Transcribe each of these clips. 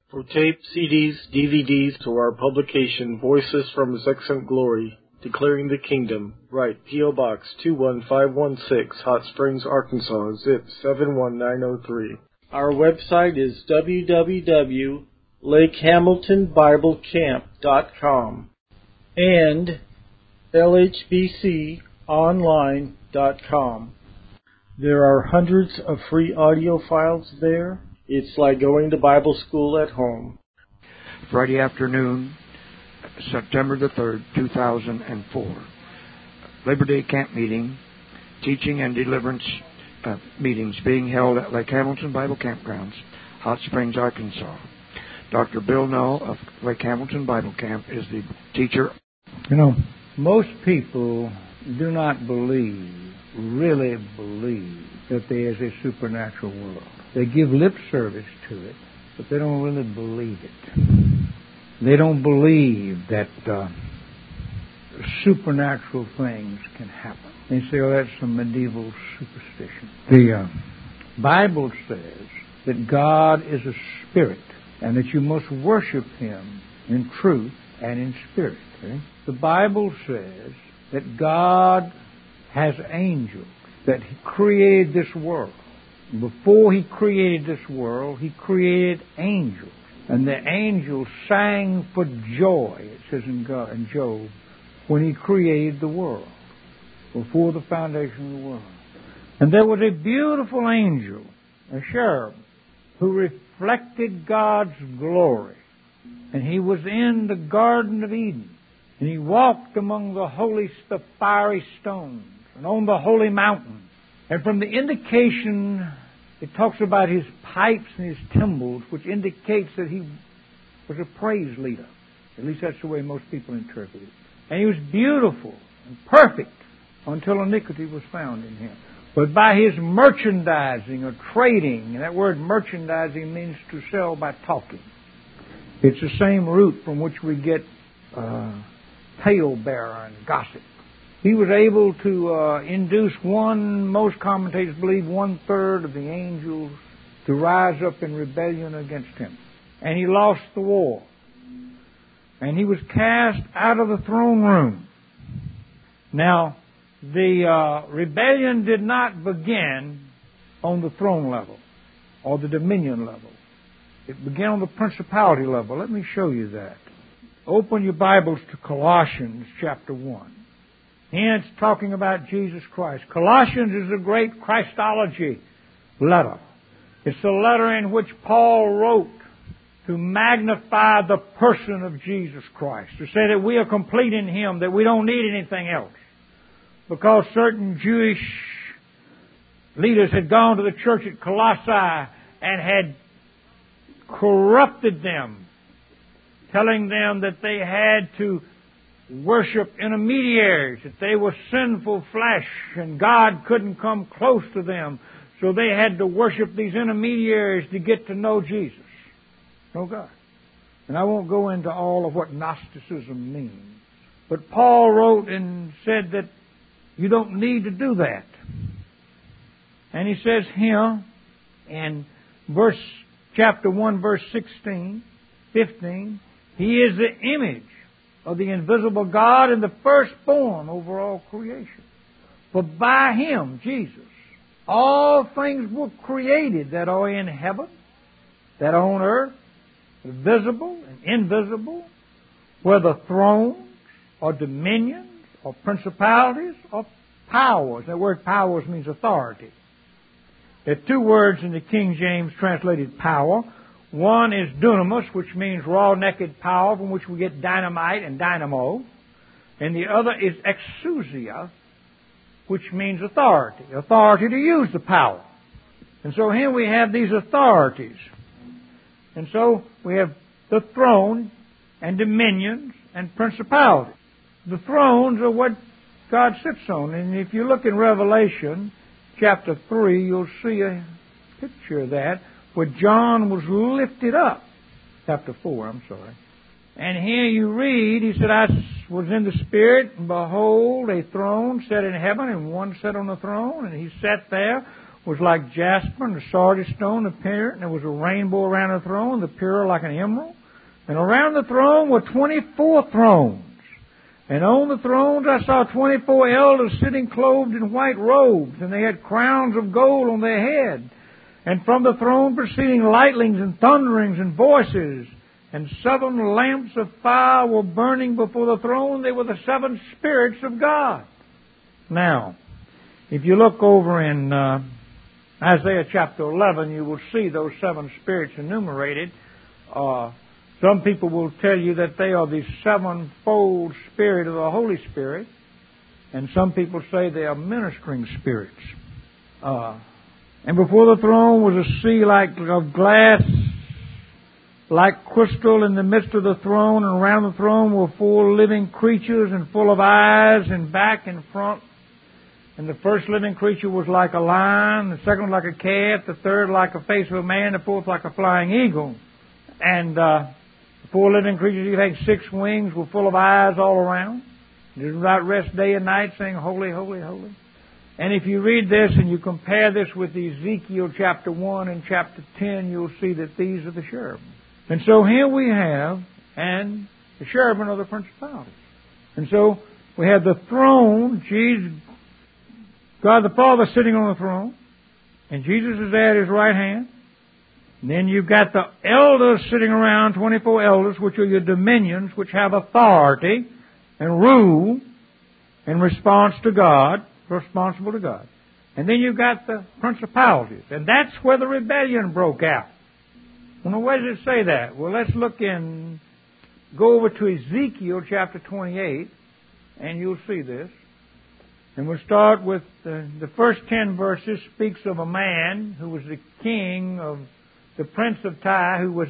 For tape, CDs, DVDs, to our publication, Voices from His Excellent Glory, Declaring the Kingdom, write P.O. Box 21516, Hot Springs, Arkansas, zip 71903. Our website is www.lakehamiltonbiblecamp.com and lhbconline.com. There are hundreds of free audio files there. It's like going to Bible school at home. Friday afternoon, September the 3rd, 2004. Labor Day camp meeting, teaching and deliverance meetings being held at Lake Hamilton Bible Campgrounds, Hot Springs, Arkansas. Dr. Bill Null of Lake Hamilton Bible Camp is the teacher. You know, most people do not really believe that there is a supernatural world. They give lip service to it, but they don't really believe it. They don't believe that supernatural things can happen. They say, oh, that's some medieval superstition. The Bible says that God is a spirit and that you must worship Him in truth and in spirit. Okay? The Bible says that God has angels, that He created this world. Before He created this world, He created angels. And the angels sang for joy, it says in Job, when He created the world, before the foundation of the world. And there was a beautiful angel, a cherub, who reflected God's glory. And he was in the Garden of Eden. And he walked among the fiery stones, and on the holy mountain. And from the indication, it talks about his pipes and his timbrels, which indicates that he was a praise leader. At least that's the way most people interpret it. And he was beautiful and perfect until iniquity was found in him. But by his merchandising or trading, and that word merchandising means to sell by talking. It's the same root from which we get talebearer and gossip. He was able to induce most commentators believe 1/3 of the angels to rise up in rebellion against him. And he lost the war. And he was cast out of the throne room. Now, the rebellion did not begin on the throne level or the dominion level. It began on the principality level. Let me show you that. Open your Bibles to Colossians chapter 1. Here it's talking about Jesus Christ. Colossians is a great Christology letter. It's a letter in which Paul wrote to magnify the person of Jesus Christ, to say that we are complete in Him, that we don't need anything else. Because certain Jewish leaders had gone to the church at Colossae and had corrupted them, telling them that they had to worship intermediaries, that they were sinful flesh and God couldn't come close to them. So they had to worship these intermediaries to get to know Jesus, know God. And I won't go into all of what Gnosticism means. But Paul wrote and said that you don't need to do that. And he says here in chapter 1, verse 16, 15, He is the image of the invisible God and the firstborn over all creation. For by Him, Jesus, all things were created that are in heaven, that are on earth, visible and invisible, whether thrones or dominions or principalities or powers. That word powers means authority. There are two words in the King James translated power. One is dunamis, which means raw, naked power, from which we get dynamite and dynamo. And the other is exousia, which means authority. Authority to use the power. And so here we have these authorities. And so we have the throne and dominions and principalities. The thrones are what God sits on. And if you look in Revelation chapter 3, you'll see a picture of that, where John was lifted up. Chapter 4, I'm sorry. And here you read, he said, I was in the Spirit, and behold, a throne set in heaven, and one sat on the throne, and he sat there was like jasper, and the sardis stone appeared, and there was a rainbow around the throne, the pure like an emerald. And around the throne were 24 thrones. And on the thrones I saw 24 elders sitting clothed in white robes, and they had crowns of gold on their head. And from the throne proceeding lightnings and thunderings and voices, and 7 lamps of fire were burning before the throne. They were the 7 spirits of God. Now, if you look over in Isaiah chapter 11, you will see those 7 spirits enumerated. Some people will tell you that they are the 7-fold spirit of the Holy Spirit, and some people say they are ministering spirits. And before the throne was a sea like of glass, like crystal in the midst of the throne, and around the throne were 4 living creatures, and full of eyes, and back and front. And the first living creature was like a lion, the second like a calf, the third like a face of a man, the fourth like a flying eagle. And the 4 living creatures, each having 6 wings, were full of eyes all around. They did not rest day and night, saying, Holy, holy, holy. And if you read this and you compare this with Ezekiel chapter 1 and chapter 10, you'll see that these are the cherubim. And so here we have, and the cherubim are the principalities. And so we have the throne, Jesus, God the Father sitting on the throne, and Jesus is at His right hand. And then you've got the elders sitting around, 24 elders, which are your dominions, which have authority and rule in response to God, responsible to God. And then you've got the principalities. And that's where the rebellion broke out. Well, where does it say that? Well, let's go over to Ezekiel chapter 28, and you'll see this. And we'll start with the first 10 verses speaks of a man who was the king of the prince of Tyre, who was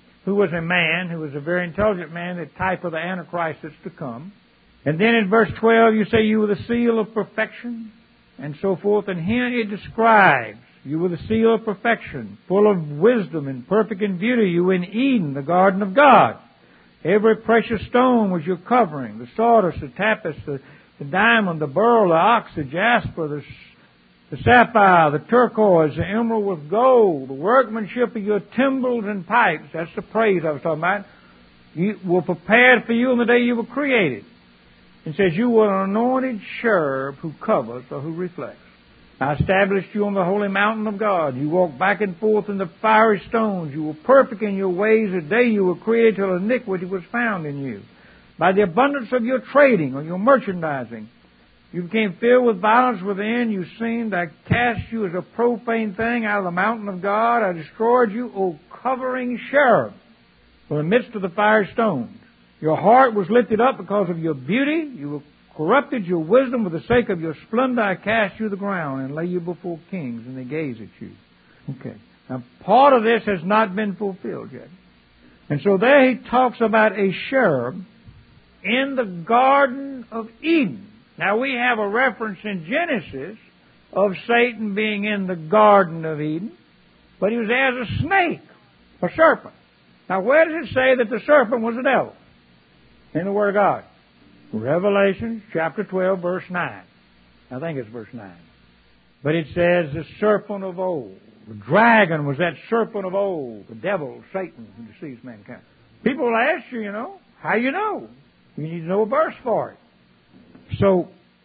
a man, who was a very intelligent man, the type of the Antichrist that's to come. And then in verse 12 you say, you were the seal of perfection, and so forth. And here it describes, you were the seal of perfection, full of wisdom and perfect in beauty. You were in Eden, the garden of God. Every precious stone was your covering, the sardis, the tapis, the diamond, the beryl, the onyx, the jasper, the sapphire, the turquoise, the emerald with gold, the workmanship of your timbrels and pipes. That's the praise I was talking about. You were prepared for you on the day you were created. It says, you were an anointed cherub who covers or who reflects. I established you on the holy mountain of God. You walked back and forth in the fiery stones. You were perfect in your ways the day you were created till iniquity was found in you. By the abundance of your trading or your merchandising, you became filled with violence within. You seemed, I cast you as a profane thing out of the mountain of God. I destroyed you, O covering cherub, from the midst of the fire stones. Your heart was lifted up because of your beauty. You corrupted your wisdom for the sake of your splendor. I cast you to the ground and lay you before kings, and they gaze at you. Okay. Now, part of this has not been fulfilled yet. And so there he talks about a cherub in the Garden of Eden. Now, we have a reference in Genesis of Satan being in the Garden of Eden, but he was there as a snake, a serpent. Now, where does it say that the serpent was the devil? In the Word of God. Revelation chapter 12, verse 9. I think it's verse 9. But it says the serpent of old. The dragon was that serpent of old. The devil, Satan, who deceives mankind. People will ask you, how you know? You need to know a verse for it. So,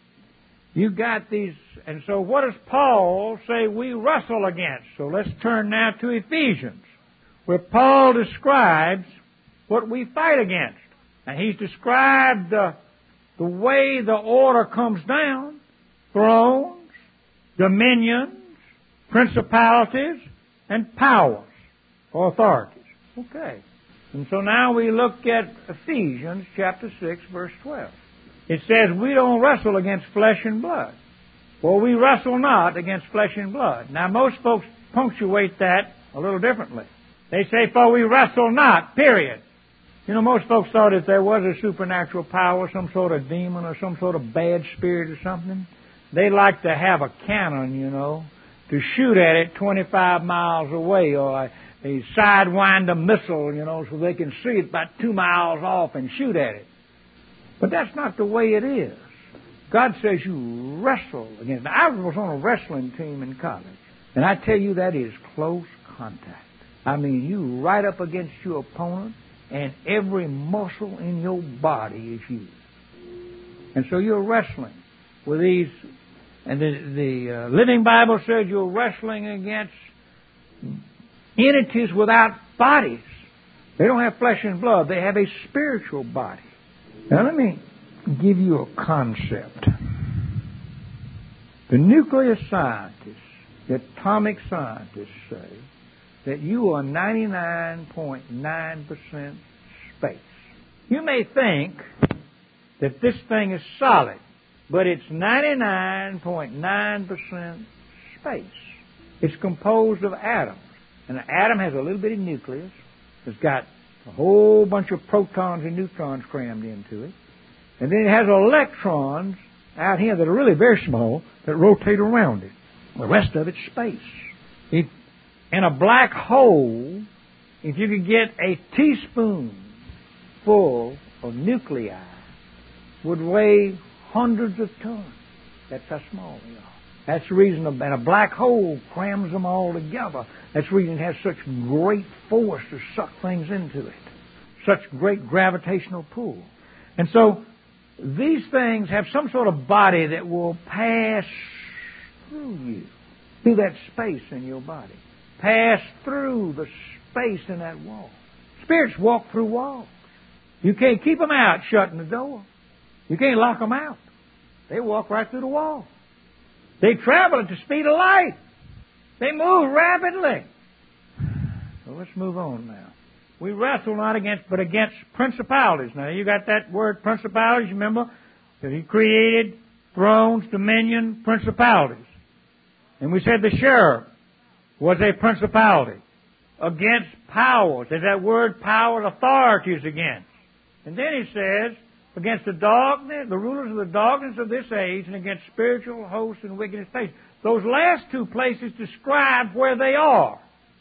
you got these, and so what does Paul say we wrestle against? So let's turn now to Ephesians, where Paul describes what we fight against. And he's described the way the order comes down: thrones, dominions, principalities, and powers, or authorities. Okay. And so now we look at Ephesians chapter 6, verse 12. It says, we don't wrestle against flesh and blood. For we wrestle not against flesh and blood. Now, most folks punctuate that a little differently. They say, for we wrestle not, period. Most folks thought if there was a supernatural power, some sort of demon or some sort of bad spirit or something, they like to have a cannon, to shoot at it 25 miles away, or a sidewinder missile, so they can see it about 2 miles off and shoot at it. But that's not the way it is. God says you wrestle against. I was on a wrestling team in college. And I tell you, that is close contact. I mean, you right up against your opponent, and every muscle in your body is used. And so you're wrestling with these, and the Living Bible says you're wrestling against entities without bodies. They don't have flesh and blood. They have a spiritual body. Now let me give you a concept. The nuclear scientists, the atomic scientists say that you are 99.9% space. You may think that this thing is solid, but it's 99.9% space. It's composed of atoms. And an atom has a little bitty nucleus. It's got a whole bunch of protons and neutrons crammed into it. And then it has electrons out here that are really very small that rotate around it. The rest of it's space. In a black hole, if you could get a teaspoon full of nuclei, would weigh hundreds of tons. That's how small they are. That's the reason, and a black hole crams them all together. That's the reason it has such great force to suck things into it. Such great gravitational pull. And so, these things have some sort of body that will pass through you, through that space in your body. Pass through the space in that wall. Spirits walk through walls. You can't keep them out shutting the door. You can't lock them out. They walk right through the wall. They travel at the speed of light. They move rapidly. So let's move on now. We wrestle not against, but against principalities. Now, you got that word principalities, remember? That He created thrones, dominion, principalities. And we said the sheriff was a principality. Against powers. There's that word power, authorities against. And then He says, against the darkness, the rulers of the darkness of this age, and against spiritual hosts and wickedness places. Those last two places describe where they are.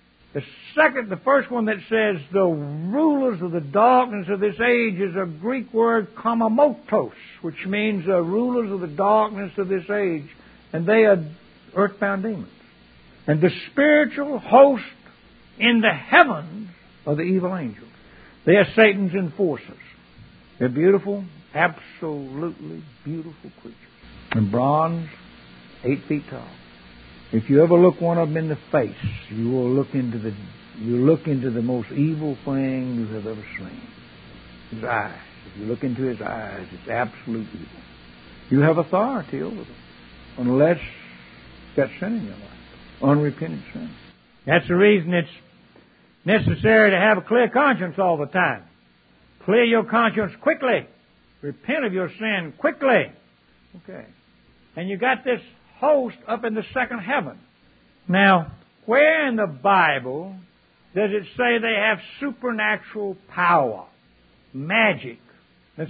The first one that says the rulers of the darkness of this age is a Greek word komamotos, which means the rulers of the darkness of this age, and they are earthbound demons. And the spiritual host in the heavens are the evil angels. They are Satan's enforcers. They're beautiful, absolutely beautiful creatures. In bronze, 8 feet tall. If you ever look one of them in the face, you will look into the most evil thing you have ever seen. His eyes. If you look into his eyes, it's absolute evil. You have authority over them, unless you've got sin in your life, unrepented sin. That's the reason it's necessary to have a clear conscience all the time. Clear your conscience quickly. Repent of your sin quickly. Okay. And you got this host up in the second heaven. Now, where in the Bible does it say they have supernatural power? Magic. Let's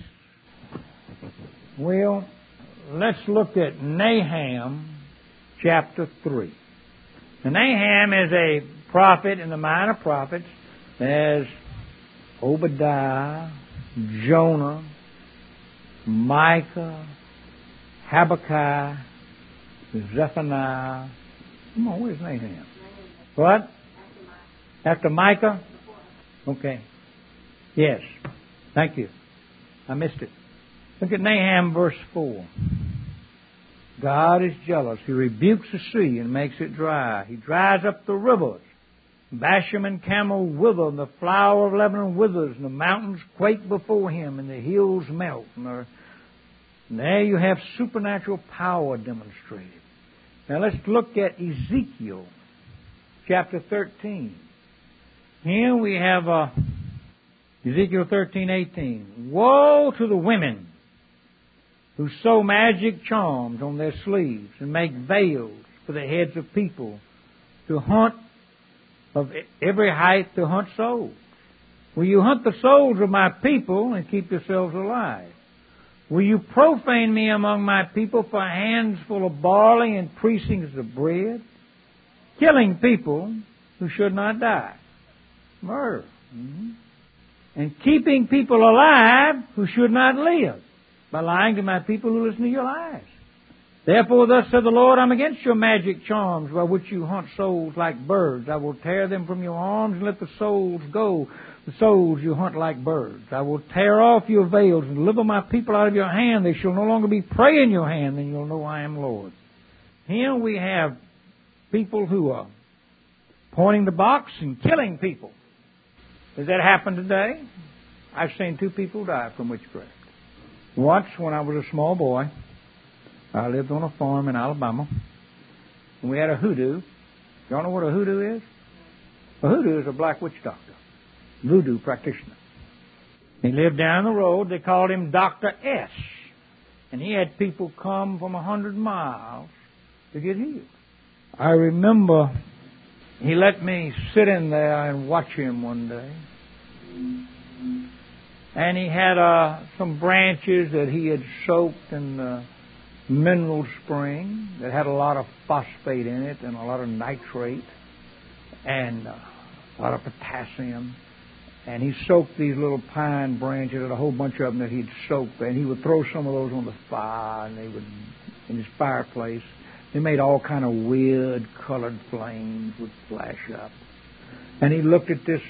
look at Nahum chapter 3. Now, Nahum is a prophet in the minor prophets. There's Obadiah, Jonah, Micah, Habakkuk, Zephaniah. Come on, where's Nahum? What? After Micah? Okay. Yes. Thank you. I missed it. Look at Nahum verse 4. God is jealous. He rebukes the sea and makes it dry. He dries up the rivers. Bashan and Carmel wither, and the flower of Lebanon withers, and the mountains quake before Him, and the hills melt. And there you have supernatural power demonstrated. Now let's look at Ezekiel chapter 13. Here we have Ezekiel 13:18. Woe to the women who sew magic charms on their sleeves and make veils for the heads of people to hunt of every height to hunt souls. Will you hunt the souls of my people and keep yourselves alive? Will you profane me among my people for hands full of barley and precincts of bread? Killing people who should not die. Murder. And keeping people alive who should not live. By lying to my people who listen to your lies. Therefore, thus said the Lord, I'm against your magic charms by which you hunt souls like birds. I will tear them from your arms and let the souls go, the souls you hunt like birds. I will tear off your veils and deliver my people out of your hand. They shall no longer be prey in your hand, then you'll know I am Lord. Here we have people who are pointing the box and killing people. Does that happen today? I've seen 2 people die from witchcraft. Once, when I was a small boy, I lived on a farm in Alabama, and we had a hoodoo. Y'all know what a hoodoo is? A hoodoo is a black witch doctor, voodoo practitioner. He lived down the road. They called him Dr. S. And he had people come from 100 miles to get healed. I remember he let me sit in there and watch him one day. And he had some branches that he had soaked in the mineral spring that had a lot of phosphate in it and a lot of nitrate and a lot of potassium. And he soaked these little pine branches and a whole bunch of them that he'd soaked. And he would throw some of those on the fire, and they would, in his fireplace, they made all kind of weird colored flames would flash up. And he looked at this.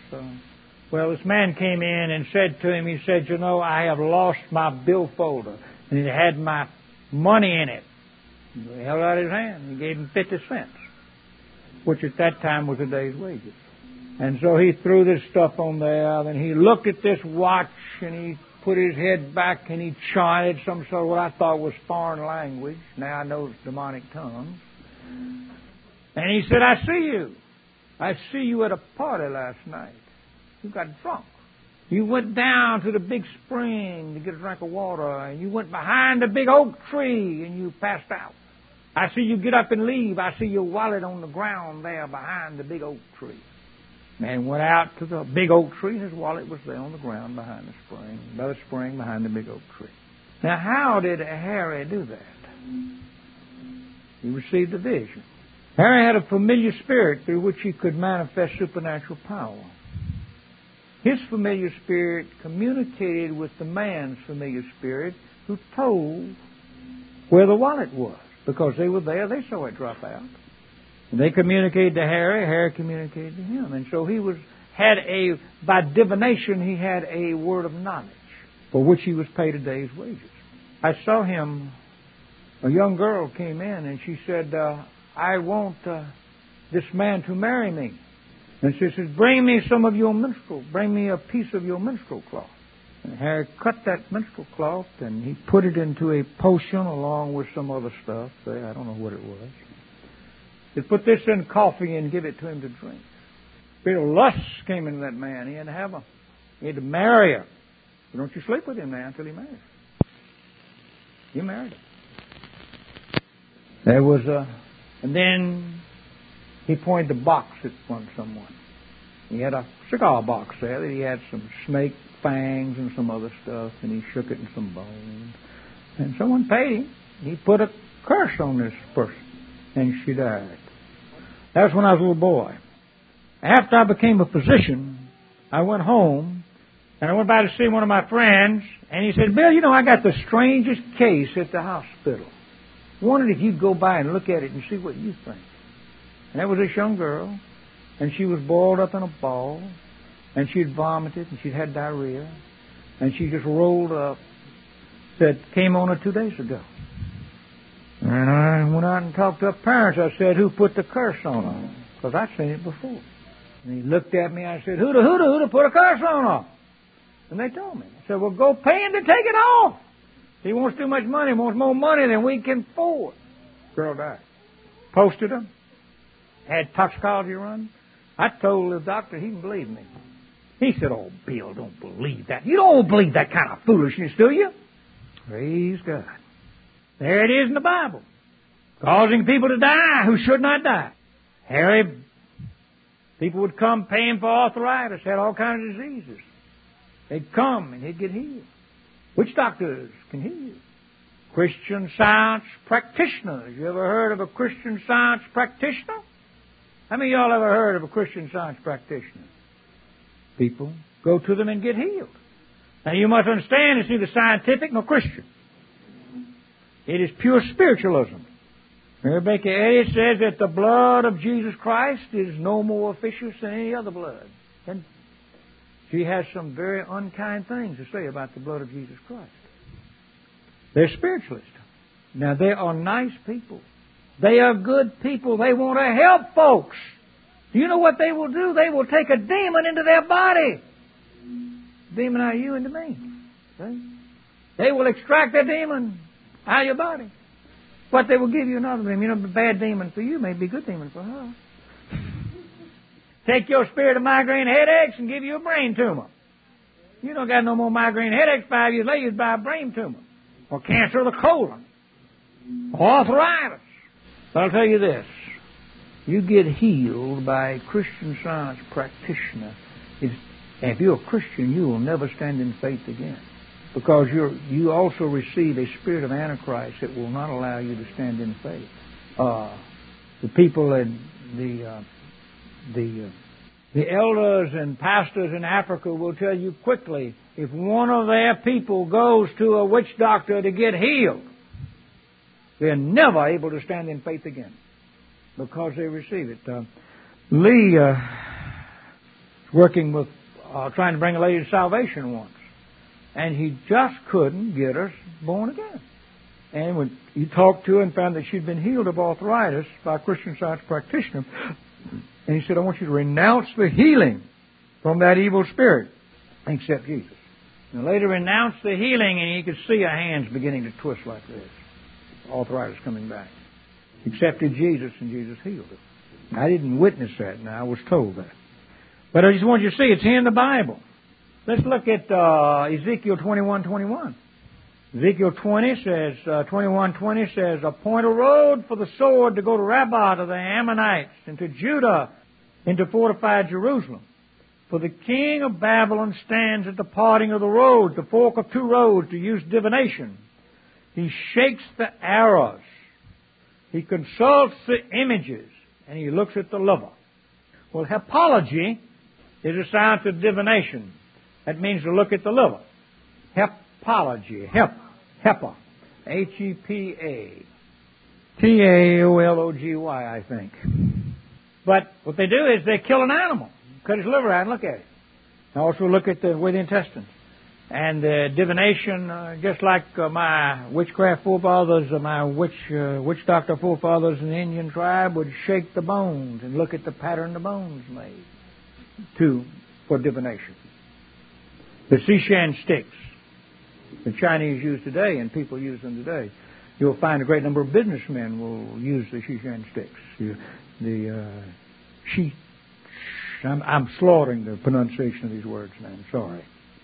This man came in and said to him, he said, you know, I have lost my bill folder. And it had my money in it. He held out his hand. He gave him 50 cents, which at that time was a day's wages. And so he threw this stuff on there, and he looked at this watch, and he put his head back, and he chanted some sort of what I thought was foreign language. Now I know it's demonic tongues. And he said, I see you. I see you at a party last night. You got drunk. You went down to the big spring to get a drink of water, and you went behind the big oak tree, and you passed out. I see you get up and leave. I see your wallet on the ground there behind the big oak tree. Man went out to the big oak tree, and his wallet was there on the ground behind the spring, by the spring behind the big oak tree. Now, how did Harry do that? He received a vision. Harry had a familiar spirit through which he could manifest supernatural power. His familiar spirit communicated with the man's familiar spirit who told where the wallet was. Because they were there, they saw it drop out. And they communicated to Harry, Harry communicated to him. And so by divination, he had a word of knowledge for which he was paid a day's wages. I saw him, a young girl came in and she said, I want this man to marry me. And she said, bring me some of your minstrel, bring me a piece of your minstrel cloth. And Harry cut that minstrel cloth and he put it into a potion along with some other stuff there. I don't know what it was. He put this in coffee and give it to him to drink. Spirit of lust came into that man. He had to have her. He had to marry her. So don't you sleep with him now until he marries her. You married her. There was and then he pointed the box at someone. He had a cigar box there that he had some snake fangs and some other stuff, and he shook it in some bones. And someone paid him. He put a curse on this person, and she died. That was when I was a little boy. After I became a physician, I went home, and I went by to see one of my friends, and he said, Bill, you know, I got the strangest case at the hospital. Wondered if you'd go by and look at it and see what you think. And there was this young girl, and she was boiled up in a ball, and she'd vomited, and she'd had diarrhea, and she just rolled up, said, came on her 2 days ago. And I went out and talked to her parents. I said, who put the curse on her? Because I'd seen it before. And he looked at me, I said, who'd put a curse on her? And they told me. I said, well, go pay him to take it off. He wants too much money, wants more money than we can afford. Girl died. Posted her. Had toxicology run. I told the doctor he didn't believe me. He said, oh, Bill, don't believe that. You don't believe that kind of foolishness, do you? Praise God. There it is in the Bible. Causing people to die who should not die. Harry, people would come paying for arthritis, had all kinds of diseases. They'd come and he'd get healed. Witch doctors can heal you. Christian Science practitioners. You ever heard of a Christian Science practitioner? How many of y'all ever heard of a Christian Science practitioner? People go to them and get healed. Now you must understand it's neither scientific nor Christian. It is pure spiritualism. Mary Baker Eddy says that the blood of Jesus Christ is no more officious than any other blood. And she has some very unkind things to say about the blood of Jesus Christ. They're spiritualists. Now, they are nice people. They are good people. They want to help folks. Do you know what they will do? They will take a demon into their body. Demon out of you into me. See? They will extract that demon out of your body. But they will give you another demon. You know, the bad demon for you may be a good demon for her. Take your spirit of migraine headaches and give you a brain tumor. You don't got no more migraine headaches 5 years later, you buy a brain tumor. Or cancer of the colon. Or arthritis. But I'll tell you this. You get healed by a Christian Science practitioner. And if you're a Christian, you will never stand in faith again. Because you also receive a spirit of Antichrist that will not allow you to stand in faith. The people in the elders and pastors in Africa will tell you quickly, if one of their people goes to a witch doctor to get healed, they're never able to stand in faith again because they receive it. Lee was working with, trying to bring a lady to salvation once, and he just couldn't get her born again. And when he talked to her and found that she'd been healed of arthritis by a Christian Science practitioner, and he said, I want you to renounce the healing from that evil spirit and accept Jesus. And the lady renounced the healing, and he could see her hands beginning to twist like this. Arthritis coming back. Accepted Jesus, and Jesus healed her. I didn't witness that, and I was told that. But I just want you to see, it's here in the Bible. Let's look at Ezekiel 21:21. Ezekiel 21:20 says, appoint a road for the sword to go to Rabbah of the Ammonites, and to Judah, into fortified Jerusalem. For the king of Babylon stands at the parting of the road, the fork of two roads, to use divination. He shakes the arrows. He consults the images, and he looks at the liver. Well, hepology is a science of divination. That means to look at the liver. Hepology. Hepa. H-E-P-A. T-A-O-L-O-G-Y, I think. But what they do is they kill an animal, cut his liver out and look at it. And also look at the intestines. And divination, just like my witchcraft forefathers, my witch doctor forefathers in the Indian tribe would shake the bones and look at the pattern the bones made for divination. The Sishan sticks the Chinese use today, and people use them today. You'll find a great number of businessmen will use the Sishan sticks. I'm slaughtering the pronunciation of these words now. I'm sorry.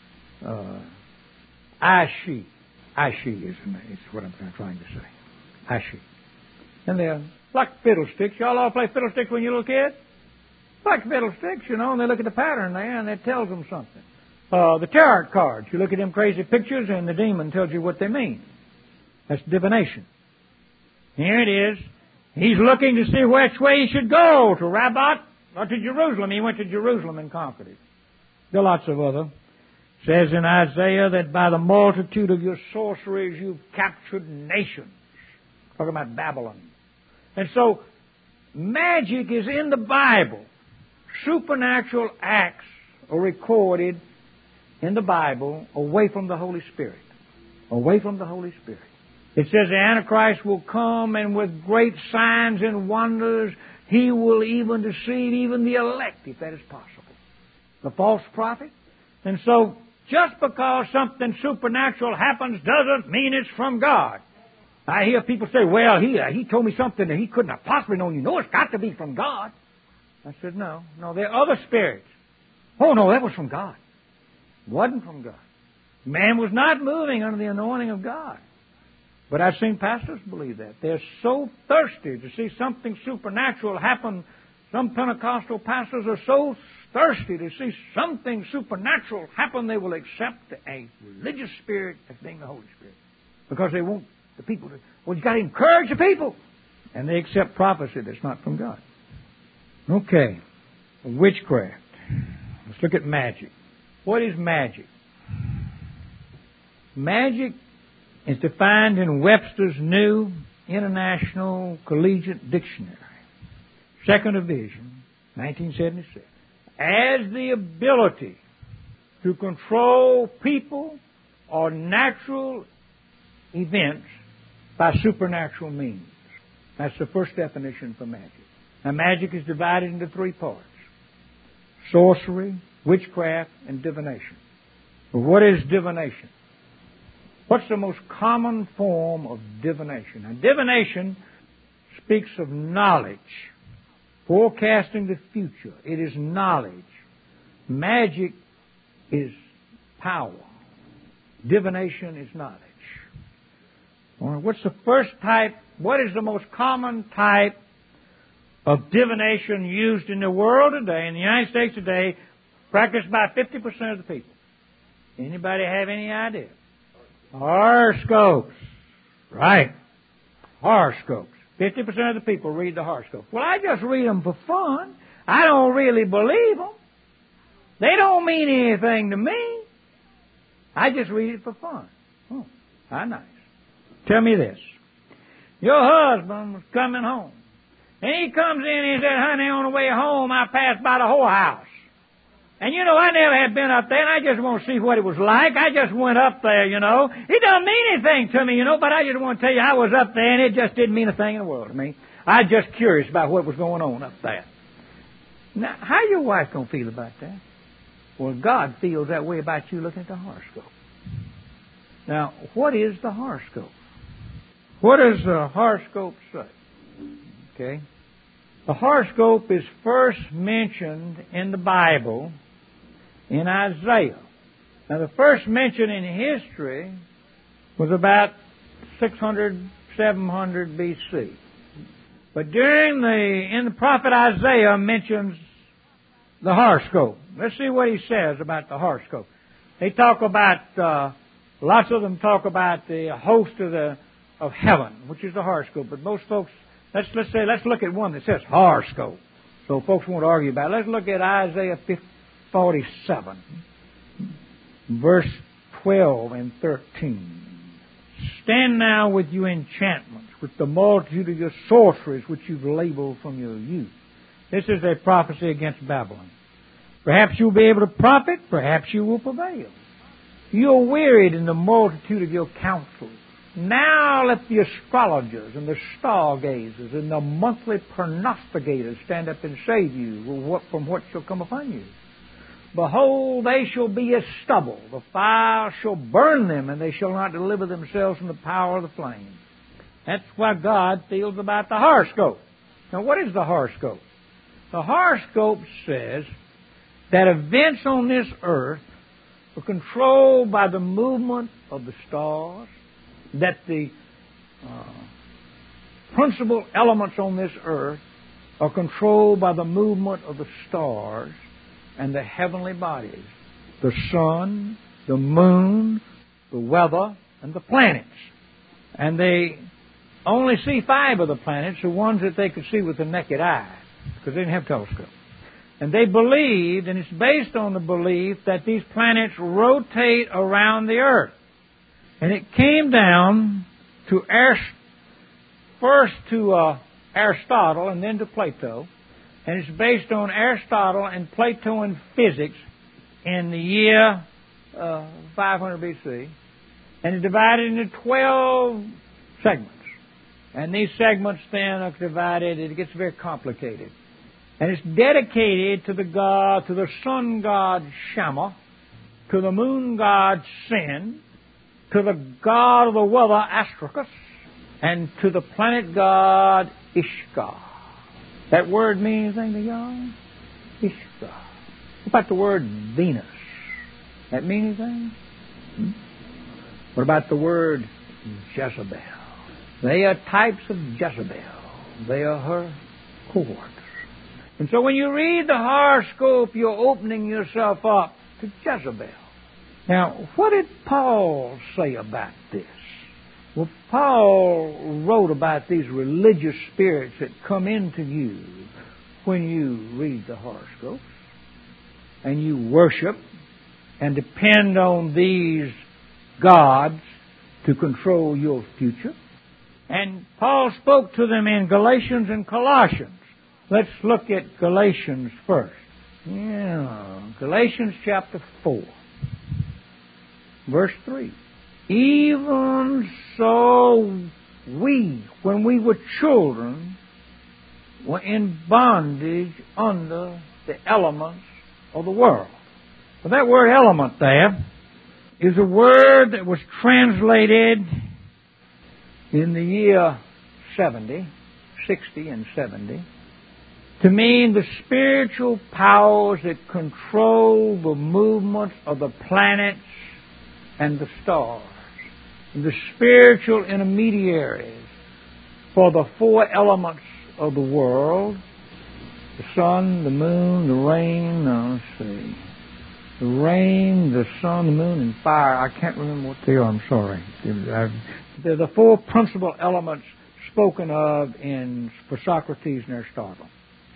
Ashi is what I'm trying to say. Ashi. And they're like fiddlesticks. Y'all all play fiddlesticks when you were a little kid? Like fiddlesticks, you know, and they look at the pattern there, and it tells them something. The tarot cards, you look at them crazy pictures, and the demon tells you what they mean. That's divination. Here it is. He's looking to see which way he should go, to Rabbah or to Jerusalem. He went to Jerusalem and conquered it. There are lots of other. It says in Isaiah that by the multitude of your sorceries you've captured nations. Talking about Babylon. And so, magic is in the Bible. Supernatural acts are recorded in the Bible away from the Holy Spirit. Away from the Holy Spirit. It says the Antichrist will come, and with great signs and wonders he will even deceive even the elect, if that is possible. The false prophet. And so, just because something supernatural happens doesn't mean it's from God. I hear people say, well, he told me something that he couldn't have possibly known. You know it's got to be from God. I said, no, there are other spirits. Oh, no, that was from God. It wasn't from God. Man was not moving under the anointing of God. But I've seen pastors believe that. They're so thirsty to see something supernatural happen. Some Pentecostal pastors are so thirsty to see something supernatural happen, they will accept a religious spirit as being the Holy Spirit. Because they want the people to, well, you've got to encourage the people. And they accept prophecy that's not from God. Okay. Witchcraft. Let's look at magic. What is magic? Magic It's defined in Webster's New International Collegiate Dictionary, second edition, 1976, as the ability to control people or natural events by supernatural means. That's the first definition for magic. Now, magic is divided into three parts: sorcery, witchcraft, and divination. But what is divination? What's the most common form of divination? Now, divination speaks of knowledge, forecasting the future. It is knowledge. Magic is power. Divination is knowledge. All right, what's the first type? What is the most common type of divination used in the world today, in the United States today, practiced by 50% of the people? Anybody have any idea? Horoscopes. Right. Horoscopes. 50% of the people read the horoscopes. Well, I just read them for fun. I don't really believe them. They don't mean anything to me. I just read it for fun. Oh, how nice. Tell me this. Your husband was coming home. And he comes in and he said, honey, on the way home, I passed by the whorehouse. And you know, I never had been up there, and I just want to see what it was like. I just went up there, you know. It doesn't mean anything to me, you know, but I just want to tell you I was up there, and it just didn't mean a thing in the world to me. I was just curious about what was going on up there. Now, how your wife going to feel about that? Well, God feels that way about you looking at the horoscope. Now, what is the horoscope? What does the horoscope say? Okay. The horoscope is first mentioned in the Bible in Isaiah. Now, the first mention in history was about 600, 700 B.C. But in the prophet Isaiah mentions the horoscope. Let's see what he says about the horoscope. They talk about, lots of them talk about the host of heaven, which is the horoscope. But most folks, let's look at one that says horoscope. So folks won't argue about it. Let's look at Isaiah 47, verse 12 and 13. Stand now with your enchantments, with the multitude of your sorceries, which you've labeled from your youth. This is a prophecy against Babylon. Perhaps you'll be able to profit, perhaps you will prevail. You're wearied in the multitude of your counsels. Now let the astrologers and the stargazers and the monthly prognosticators stand up and save you from what shall come upon you. Behold, they shall be as stubble. The fire shall burn them, and they shall not deliver themselves from the power of the flame. That's what God feels about the horoscope. Now, what is the horoscope? The horoscope says that events on this earth are controlled by the movement of the stars, that the principal elements on this earth are controlled by the movement of the stars and the heavenly bodies, the sun, the moon, the weather, and the planets. And they only see 5 of the planets, the ones that they could see with the naked eye, because they didn't have telescopes. And they believed, and it's based on the belief, that these planets rotate around the earth. And it came down to first to Aristotle and then to Plato. And it's based on Aristotle and Plato in physics in the year 500 B.C. And it's divided into 12 segments. And these segments then are divided, it gets very complicated. And it's dedicated to the sun god Shama, to the moon god Sin, to the god of the weather Astracus, and to the planet god Ishtar. That word mean anything to y'all? Ishtar. What about the word Venus? That mean anything? What about the word Jezebel? They are types of Jezebel. They are her cohorts. And so when you read the horoscope, you're opening yourself up to Jezebel. Now, what did Paul say about this? Well, Paul wrote about these religious spirits that come into you when you read the horoscopes and you worship and depend on these gods to control your future. And Paul spoke to them in Galatians and Colossians. Let's look at Galatians first. Galatians chapter 4, verse 3. Even so we, when we were children, were in bondage under the elements of the world. Well, that word element there is a word that was translated in the year 60 and 70, to mean the spiritual powers that control the movements of the planets and the stars, the spiritual intermediaries for the four elements of the world: the sun, the moon, the rain, the rain, the sun, the moon, and fire. I can't remember what they are, I'm sorry. They're the four principal elements spoken of for Socrates and Aristotle.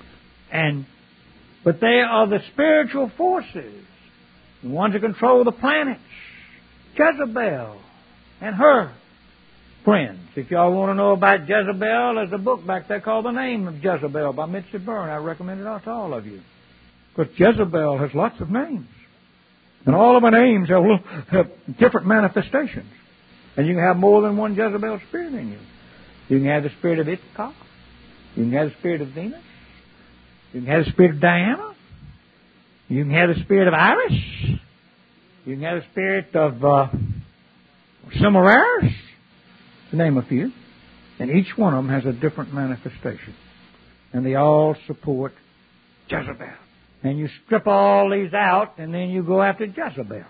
But they are the spiritual forces, the ones that control the planets. Jezebel and her friends. If y'all want to know about Jezebel, there's a book back there called The Name of Jezebel by Mitzi Byrne. I recommend it out to all of you. But Jezebel has lots of names. And all of her names have different manifestations. And you can have more than one Jezebel spirit in you. You can have the spirit of Ithaca. You can have the spirit of Venus. You can have the spirit of Diana. You can have the spirit of Iris. You can have the spirit of Semiramis, to name a few. And each one of them has a different manifestation. And they all support Jezebel. And you strip all these out, and then you go after Jezebel.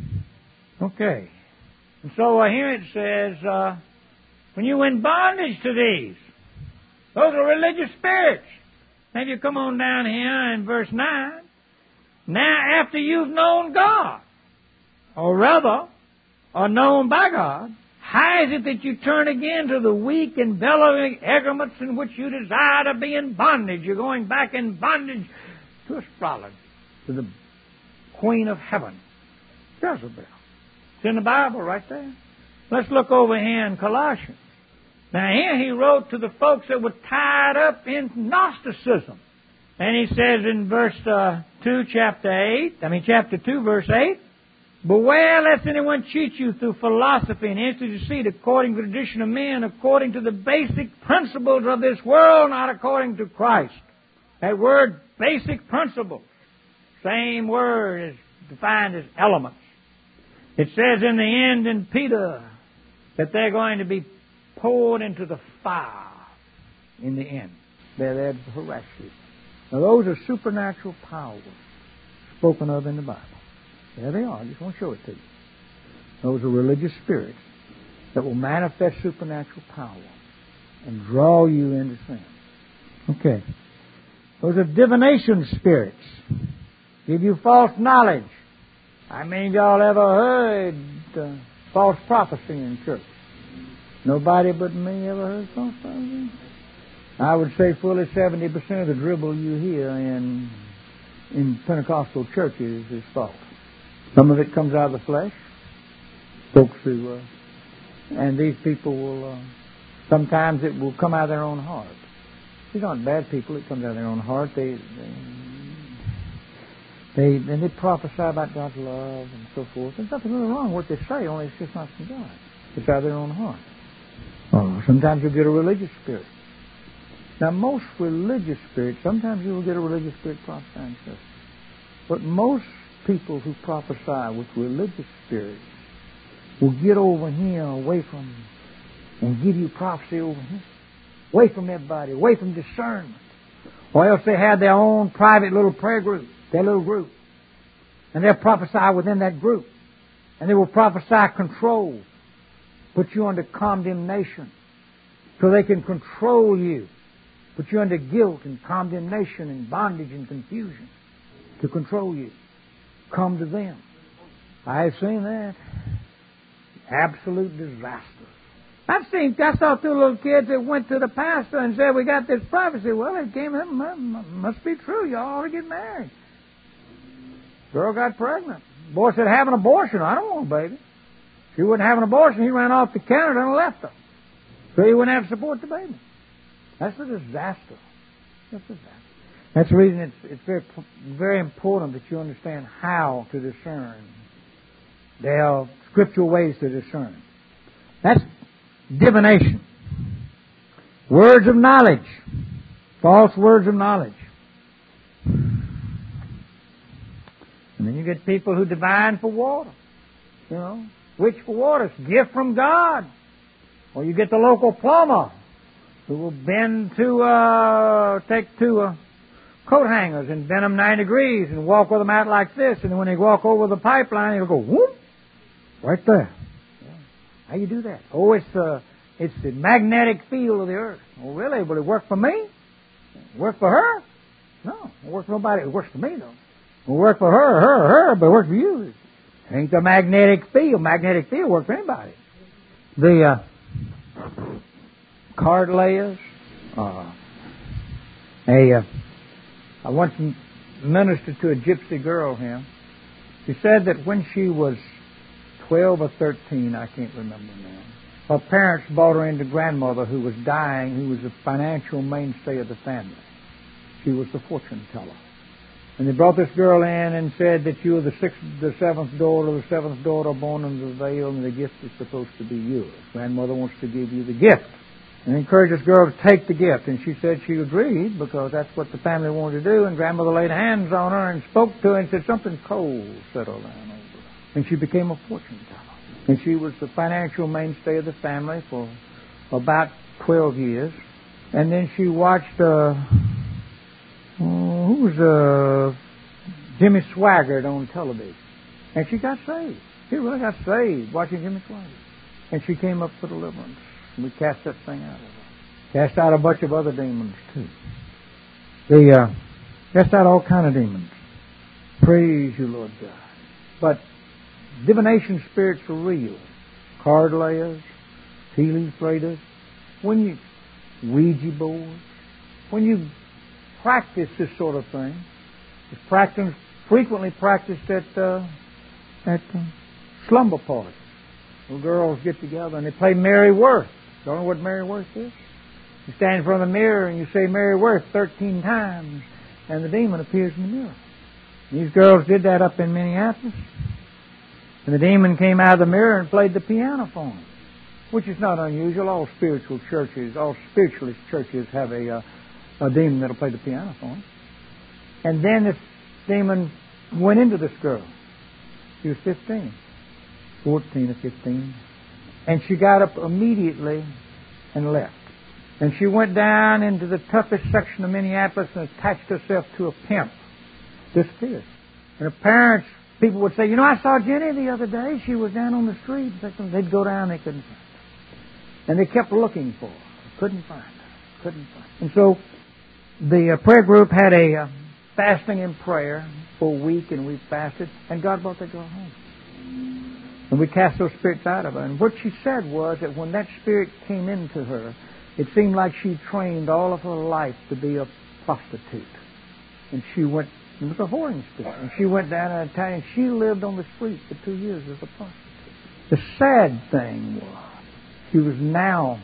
Okay. And so here it says, when you in bondage to these, those are religious spirits. Then you come on down here in verse 9. Now after you've known God, or rather, are known by God, how is it that you turn again to the weak and bellowing arguments in which you desire to be in bondage? You're going back in bondage to astrology, to the Queen of Heaven, Jezebel. It's in the Bible right there. Let's look over here in Colossians. Now here he wrote to the folks that were tied up in Gnosticism. And he says in verse 2, chapter 2, verse 8, beware lest anyone cheat you through philosophy and empty deceit, according to the tradition of men, according to the basic principles of this world, not according to Christ. That word, basic principles, same word is defined as elements. It says in the end in Peter that they're going to be poured into the fire in the end. They're there to harass you. Now those are supernatural powers spoken of in the Bible. There they are. I just want to show it to you. Those are religious spirits that will manifest supernatural power and draw you into sin. Okay. Those are divination spirits. Give you false knowledge. I mean, y'all ever heard false prophecy in church? Nobody but me ever heard false prophecy? I would say fully 70% of the dribble you hear in Pentecostal churches is false. Some of it comes out of the flesh. Folks who, and these people will, sometimes it will come out of their own heart. These aren't bad people. It comes out of their own heart. They prophesy about God's love and so forth. There's nothing really wrong with what they say, only it's just not from God. It's out of their own heart. Or sometimes you'll get a religious spirit. Now, most religious spirits, sometimes you will get a religious spirit prophesying stuff. But most people who prophesy with religious spirits will get over here, away from, and give you prophecy over here. Away from everybody, away from discernment. Or else they have their own private little prayer group, their little group. And they'll prophesy within that group. And they will prophesy control, put you under condemnation, so they can control you, put you under guilt and condemnation and bondage and confusion to control you. Come to them. I have seen that. Absolute disaster. I saw two little kids that went to the pastor and said, we got this prophecy. Well, it came in, must be true. You all ought to get married. Girl got pregnant. Boy said, have an abortion. I don't want a baby. She wouldn't have an abortion. He ran off to Canada and left her. So he wouldn't have to support the baby. That's a disaster. That's a disaster. That's the reason it's very, very important that you understand how to discern. There are scriptural ways to discern. That's divination. Words of knowledge. False words of knowledge. And then you get people who divine for water. You know, witch for water. It's a gift from God. Or you get the local plumber who will take two coat hangers and bend them 9 degrees and walk with them out like this. And when they walk over the pipeline, it'll go whoop, right there. Yeah. How you do that? Oh, it's the magnetic field of the earth. Oh, really? Will it work for me? Work for her? No, it works for nobody. It works for me, though. It will work for her, but it works for you. It ain't the magnetic field. Magnetic field works for anybody. The card layers. I once ministered to a gypsy girl here. She said that when she was 12 or 13, I can't remember now, her parents brought her into grandmother who was dying, who was a financial mainstay of the family. She was the fortune teller. And they brought this girl in and said that you were the seventh daughter born under the veil, and the gift is supposed to be yours. Grandmother wants to give you the gift. And encouraged this girl to take the gift. And she said she agreed because that's what the family wanted to do. And grandmother laid hands on her and spoke to her and said, something cold settled down over her. And she became a fortune teller. And she was the financial mainstay of the family for about 12 years. And then she watched, Jimmy Swaggart on television. And she got saved. She really got saved watching Jimmy Swaggart. And she came up for deliverance. And we cast that thing out of her. Cast out a bunch of other demons, too. Cast out all kind of demons. Praise you, Lord God. But divination spirits are real. Card layers, healing freighters, Ouija boards. When you practice this sort of thing, it's frequently practiced at slumber parties. Little girls get together and they play Mary Worth. Don't know what Mary Worth is? You stand in front of the mirror and you say Mary Worth 13 times, and the demon appears in the mirror. These girls did that up in Minneapolis. And the demon came out of the mirror and played the piano for them, which is not unusual. All spiritualist churches have a demon that'll play the piano for them. And then this demon went into this girl. She was 15, 14 or 15. And she got up immediately and left. And she went down into the toughest section of Minneapolis and attached herself to a pimp. Disappeared. And her parents, people would say, you know, I saw Jenny the other day. She was down on the street. They'd go down, they couldn't find her. And they kept looking for her. Couldn't find her. And so the prayer group had a fasting and prayer for a week, and we fasted, and God brought that girl home. And we cast those spirits out of her. And what she said was that when that spirit came into her, it seemed like she trained all of her life to be a prostitute. And she went, it was a whoring spirit, and she went down in Italian. She lived on the street for 2 years as a prostitute. The sad thing was, she was now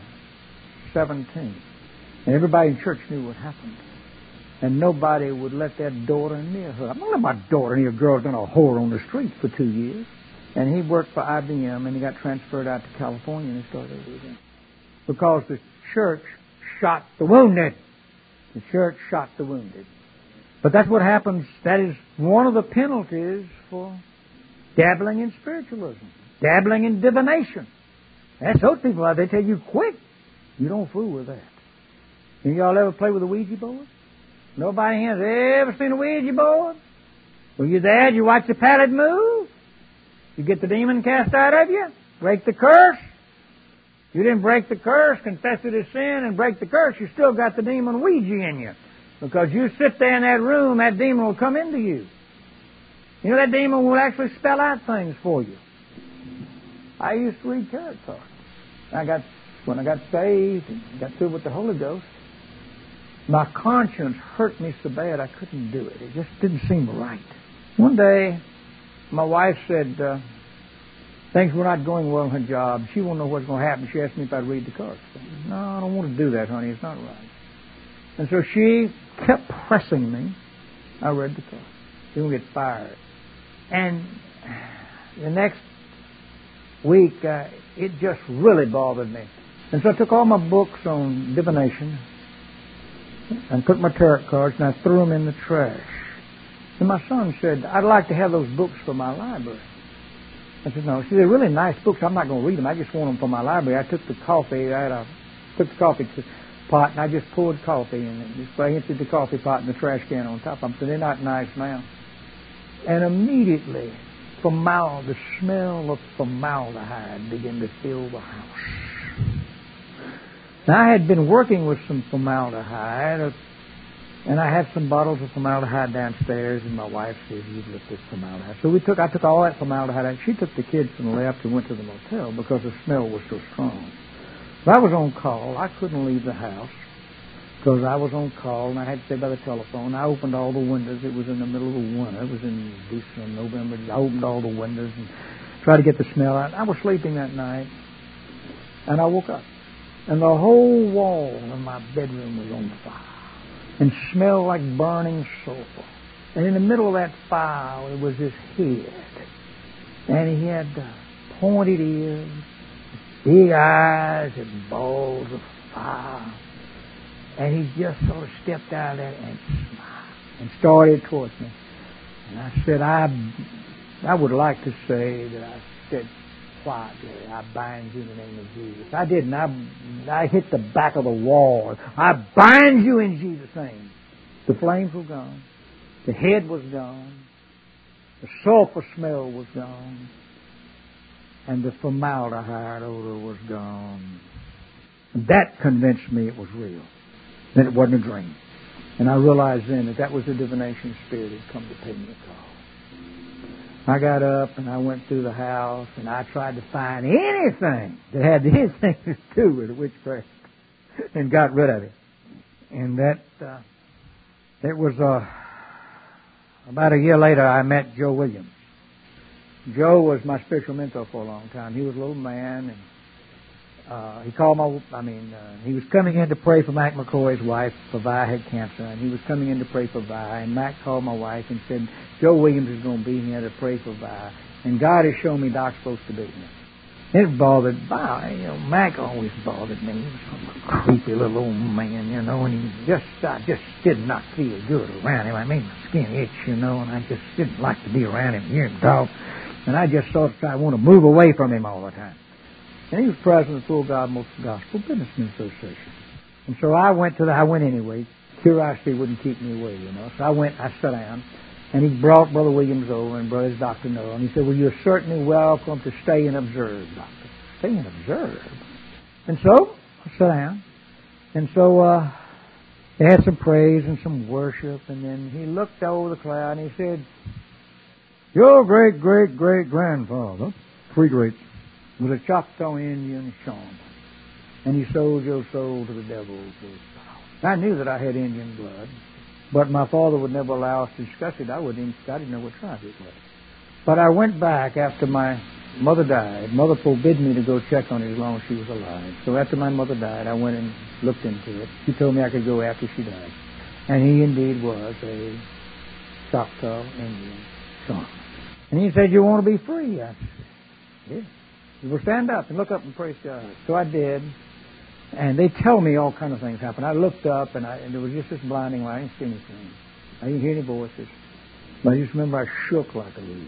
17. And everybody in church knew what happened. And nobody would let their daughter near her. I'm not letting my daughter near a girl who's done a whore on the street for 2 years. And he worked for IBM, and he got transferred out to California, and he started over again. Because the church shot the wounded. The church shot the wounded. But that's what happens. That is one of the penalties for dabbling in spiritualism, dabbling in divination. That's those people out there tell you, quit. You don't fool with that. And y'all ever play with a Ouija board? Nobody here has ever seen a Ouija board? Well, you're there, you watch the pallet move. You get the demon cast out of you. Break the curse. You didn't break the curse, confess it as sin, and break the curse. You still got the demon Ouija in you. Because you sit there in that room, that demon will come into you. You know, that demon will actually spell out things for you. I used to read tarot cards. When I got saved and got filled with the Holy Ghost, my conscience hurt me so bad I couldn't do it. It just didn't seem right. One day, my wife said, Things were not going well in her job. She won't know what's going to happen. She asked me if I'd read the cards. No, I don't want to do that, honey. It's not right. And so she kept pressing me. I read the cards. You're going to get fired. And the next week, it just really bothered me. And so I took all my books on divination and took my tarot cards and I threw them in the trash. And my son said, I'd like to have those books for my library. I said, no. She said, they're really nice books. I'm not going to read them. I just want them for my library. I took the coffee. Took the coffee pot and I just poured coffee in it. I emptied the coffee pot in the trash can on top of them. So they're not nice now. And immediately, the smell of formaldehyde began to fill the house. Now, I had been working with some formaldehyde, and I had some bottles of formaldehyde downstairs, and my wife said, you've left this formaldehyde. So I took all that formaldehyde out. She took the kids and left and went to the motel because the smell was so strong. But I was on call. I couldn't leave the house because I was on call, and I had to stay by the telephone. I opened all the windows. It was in the middle of the winter. It was in December, November. I opened all the windows and tried to get the smell out. I was sleeping that night, and I woke up. And the whole wall in my bedroom was on fire and smelled like burning sulfur. And in the middle of that fire, there was this head. And he had pointed ears, big eyes, and balls of fire. And he just sort of stepped out of there and smiled and started towards me. And I said, I would like to say that I said quietly, I bind you in the name of Jesus. I didn't. I hit the back of the wall. I bind you in Jesus' name. The flames were gone. The head was gone. The sulfur smell was gone. And the formaldehyde odor was gone. And that convinced me it was real. That it wasn't a dream. And I realized then that was the divination spirit that had come to pay me a call. I got up and I went through the house and I tried to find anything that had anything to do with witchcraft and got rid of it. And it was about a year later I met Joe Williams. Joe was my spiritual mentor for a long time. He was a little man and he was coming in to pray for Mac McCoy's wife, for Vi had cancer, and he was coming in to pray for Vi, and Mac called my wife and said, Joe Williams is going to be here to pray for Vi, and God has shown me Doc's supposed to be here. It bothered Vi. Mac always bothered me. He was a creepy little old man, and I just did not feel good around him. I made my skin itch, and I just didn't like to be around him, hear him talk, and I just sort of I want to move away from him all the time. And he was president of the Full God Gospel Businessmen Association. And so I went anyway. Curiosity wouldn't keep me away, So I sat down, and he brought Brother Williams over and brought his Dr. Noel. And he said, well, you're certainly welcome to stay and observe, Doctor. Stay and observe? And so I sat down. And so they had some praise and some worship. And then he looked over the crowd and he said, your great-great-great-grandfather, three greats, was a Choctaw Indian shaman, and he sold your soul to the devil for his power. I knew that I had Indian blood, but my father would never allow us to discuss it. I didn't know what tribe it was. But I went back after my mother died. Mother forbid me to go check on her as long as she was alive. So after my mother died, I went and looked into it. She told me I could go after she died. And he indeed was a Choctaw Indian shaman. And he said, you want to be free? I said, yeah. Well, stand up and look up and praise God. So I did. And they tell me all kind of things happened. I looked up, and there was just this blinding light. I didn't see anything. I didn't hear any voices. But I just remember I shook like a leaf.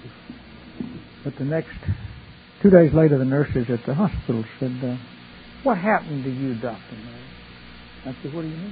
But the next 2 days later, the nurses at the hospital said, what happened to you, Dr. Mary? I said, what do you mean?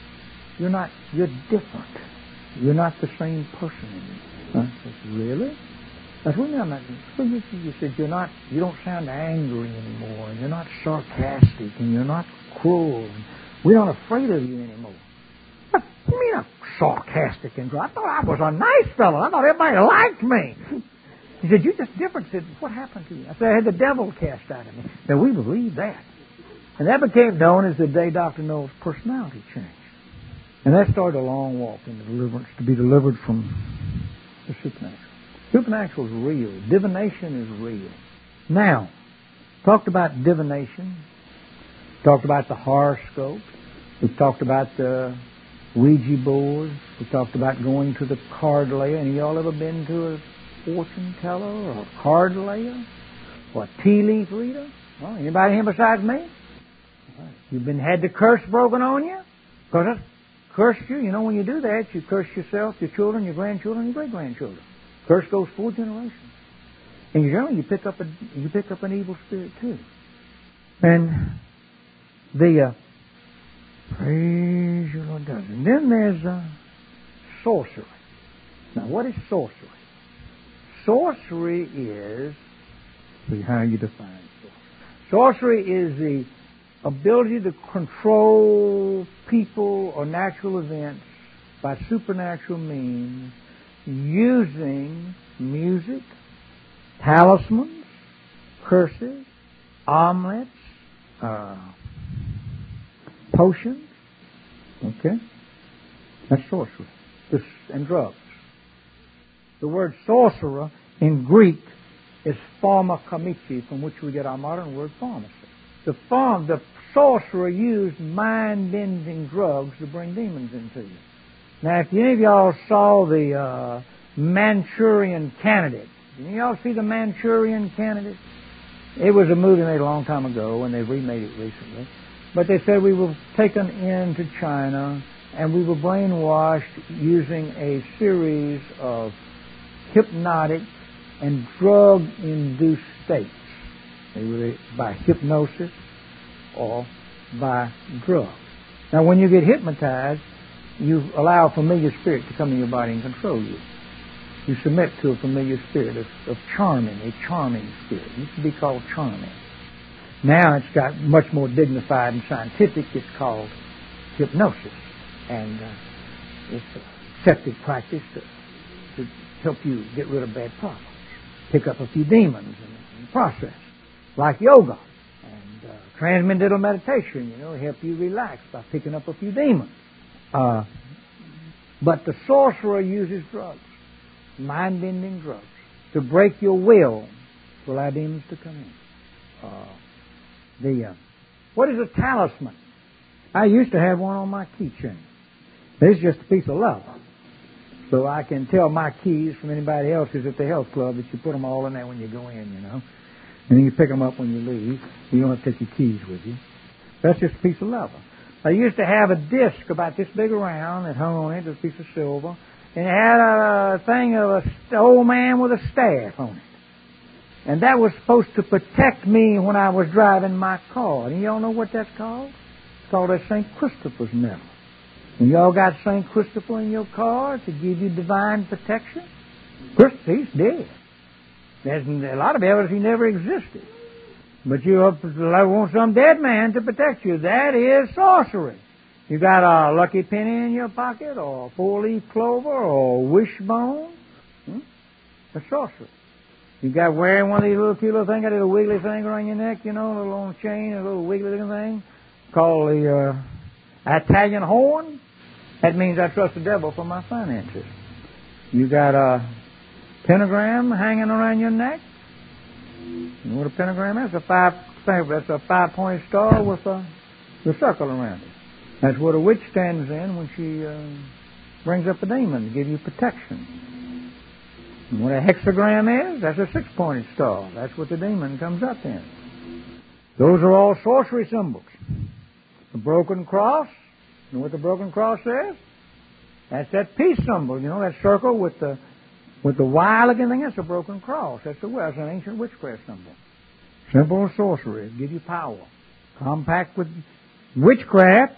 You're different. You're not the same person anymore. I said, really? That's what I'm not. You said you don't sound angry anymore, and you're not sarcastic, and you're not cruel. And we're not afraid of you anymore. What do you mean I'm sarcastic and cruel? I thought I was a nice fellow. I thought everybody liked me. He said, you're just different. He said, what happened to you? I said, I had the devil cast out of me. Now, we believe that. And that became known as the day Dr. Noel's personality changed. And that started a long walk into deliverance, to be delivered from the supernatural. Supernatural is real. Divination is real. Now, talked about divination, talked about the horoscope, we've talked about the Ouija boards, we talked about going to the card layer. Any of y'all ever been to a fortune teller or a card layer or a tea leaf reader? Well, anybody here besides me? You've had the curse broken on you? Because it cursed you. You know, when you do that, you curse yourself, your children, your grandchildren, your great-grandchildren. Curse goes 4 generations. And generally, you pick up an evil spirit too. And the praise you, Lord, does. And then there's sorcery. Now, what is sorcery? Sorcery is, see how you define sorcery. Sorcery is the ability to control people or natural events by supernatural means using music, talismans, curses, amulets, potions. Okay? That's sorcery. And drugs. The word sorcerer in Greek is pharmakamichi, from which we get our modern word pharmacy. The sorcerer used mind-bending drugs to bring demons into you. Now, if any of y'all saw the Manchurian Candidate, did y'all see the Manchurian Candidate? It was a movie made a long time ago, and they remade it recently. But they said we were taken into China, and we were brainwashed using a series of hypnotic and drug-induced states. They were by hypnosis or by drugs. Now, when you get hypnotized, you allow a familiar spirit to come in your body and control you. You submit to a familiar spirit of charming, a charming spirit. It used to be called charming. Now it's got much more dignified and scientific. It's called hypnosis. And it's a accepted practice to help you get rid of bad problems. Pick up a few demons in the process. Like yoga and transcendental meditation, help you relax by picking up a few demons. But the sorcerer uses drugs, mind-bending drugs, to break your will to allow demons to come in. What is a talisman? I used to have one on my keychain. It's just a piece of leather. So I can tell my keys from anybody else's at the health club that you put them all in there when you go in, And then you pick them up when you leave. You don't have to take your keys with you. That's just a piece of leather. I used to have a disc about this big around that hung on it, a piece of silver, and it had a thing of an old man with a staff on it. And that was supposed to protect me when I was driving my car. And y'all know what that's called? It's called a St. Christopher's medal. And y'all got St. Christopher in your car to give you divine protection? He's dead. There's a lot of evidence he never existed. But you want some dead man to protect you. That is sorcery. You got a lucky penny in your pocket, or a 4-leaf clover, or a wishbone. That's sorcery. You got wearing one of these little cute little things, got a little wiggly thing around your neck, a little long chain, a little wiggly little thing, called the Italian horn. That means I trust the devil for my finances. You got a pentagram hanging around your neck. You know what a pentagram is? That's a 5-pointed star with a circle around it. That's what a witch stands in when she brings up a demon to give you protection. And what a hexagram is, that's a 6-pointed star. That's what the demon comes up in. Those are all sorcery symbols. The broken cross, you know what the broken cross says? That's that peace symbol, that circle with the Y-looking thing. That's a broken cross. That's an ancient witchcraft symbol. Simple sorcery. Give you power. Compact with witchcraft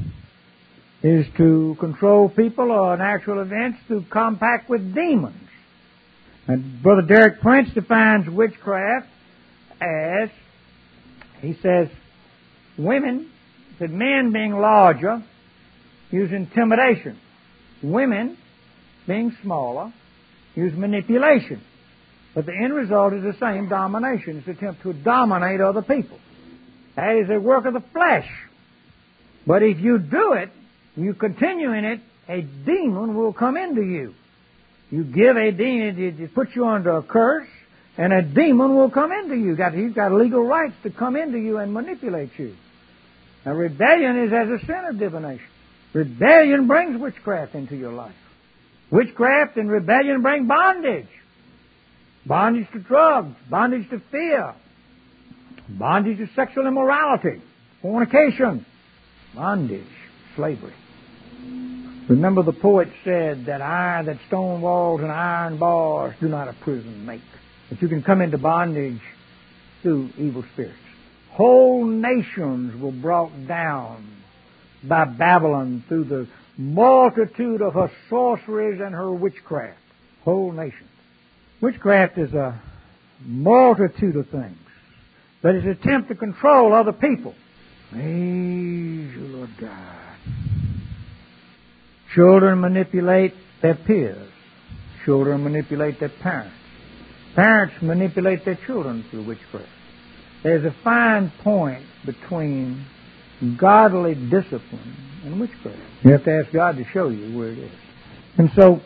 is to control people or natural events through compact with demons. And Brother Derek Prince defines witchcraft as, he says, men being larger use intimidation. Women, being smaller, use manipulation. But the end result is the same, domination. It's an attempt to dominate other people. That is a work of the flesh. But if you do it, you continue in it, a demon will come into you. You give a demon, it puts you under a curse, And a demon will come into you. He's got legal rights to come into you and manipulate you. Now, rebellion is as a sin of divination. Rebellion brings witchcraft into your life. Witchcraft and rebellion bring bondage. Bondage to drugs, bondage to fear, bondage to sexual immorality, fornication, bondage, slavery. Remember the poet said that stone walls and iron bars do not a prison make. That you can come into bondage through evil spirits. Whole nations were brought down by Babylon through the multitude of her sorceries and her witchcraft. Whole nations. Witchcraft is a multitude of things, but it's an attempt to control other people. Praise you, Lord God. Children manipulate their peers. Children manipulate their parents. Parents manipulate their children through witchcraft. There's a fine point between godly discipline and witchcraft. You have to ask God to show you where it is. And so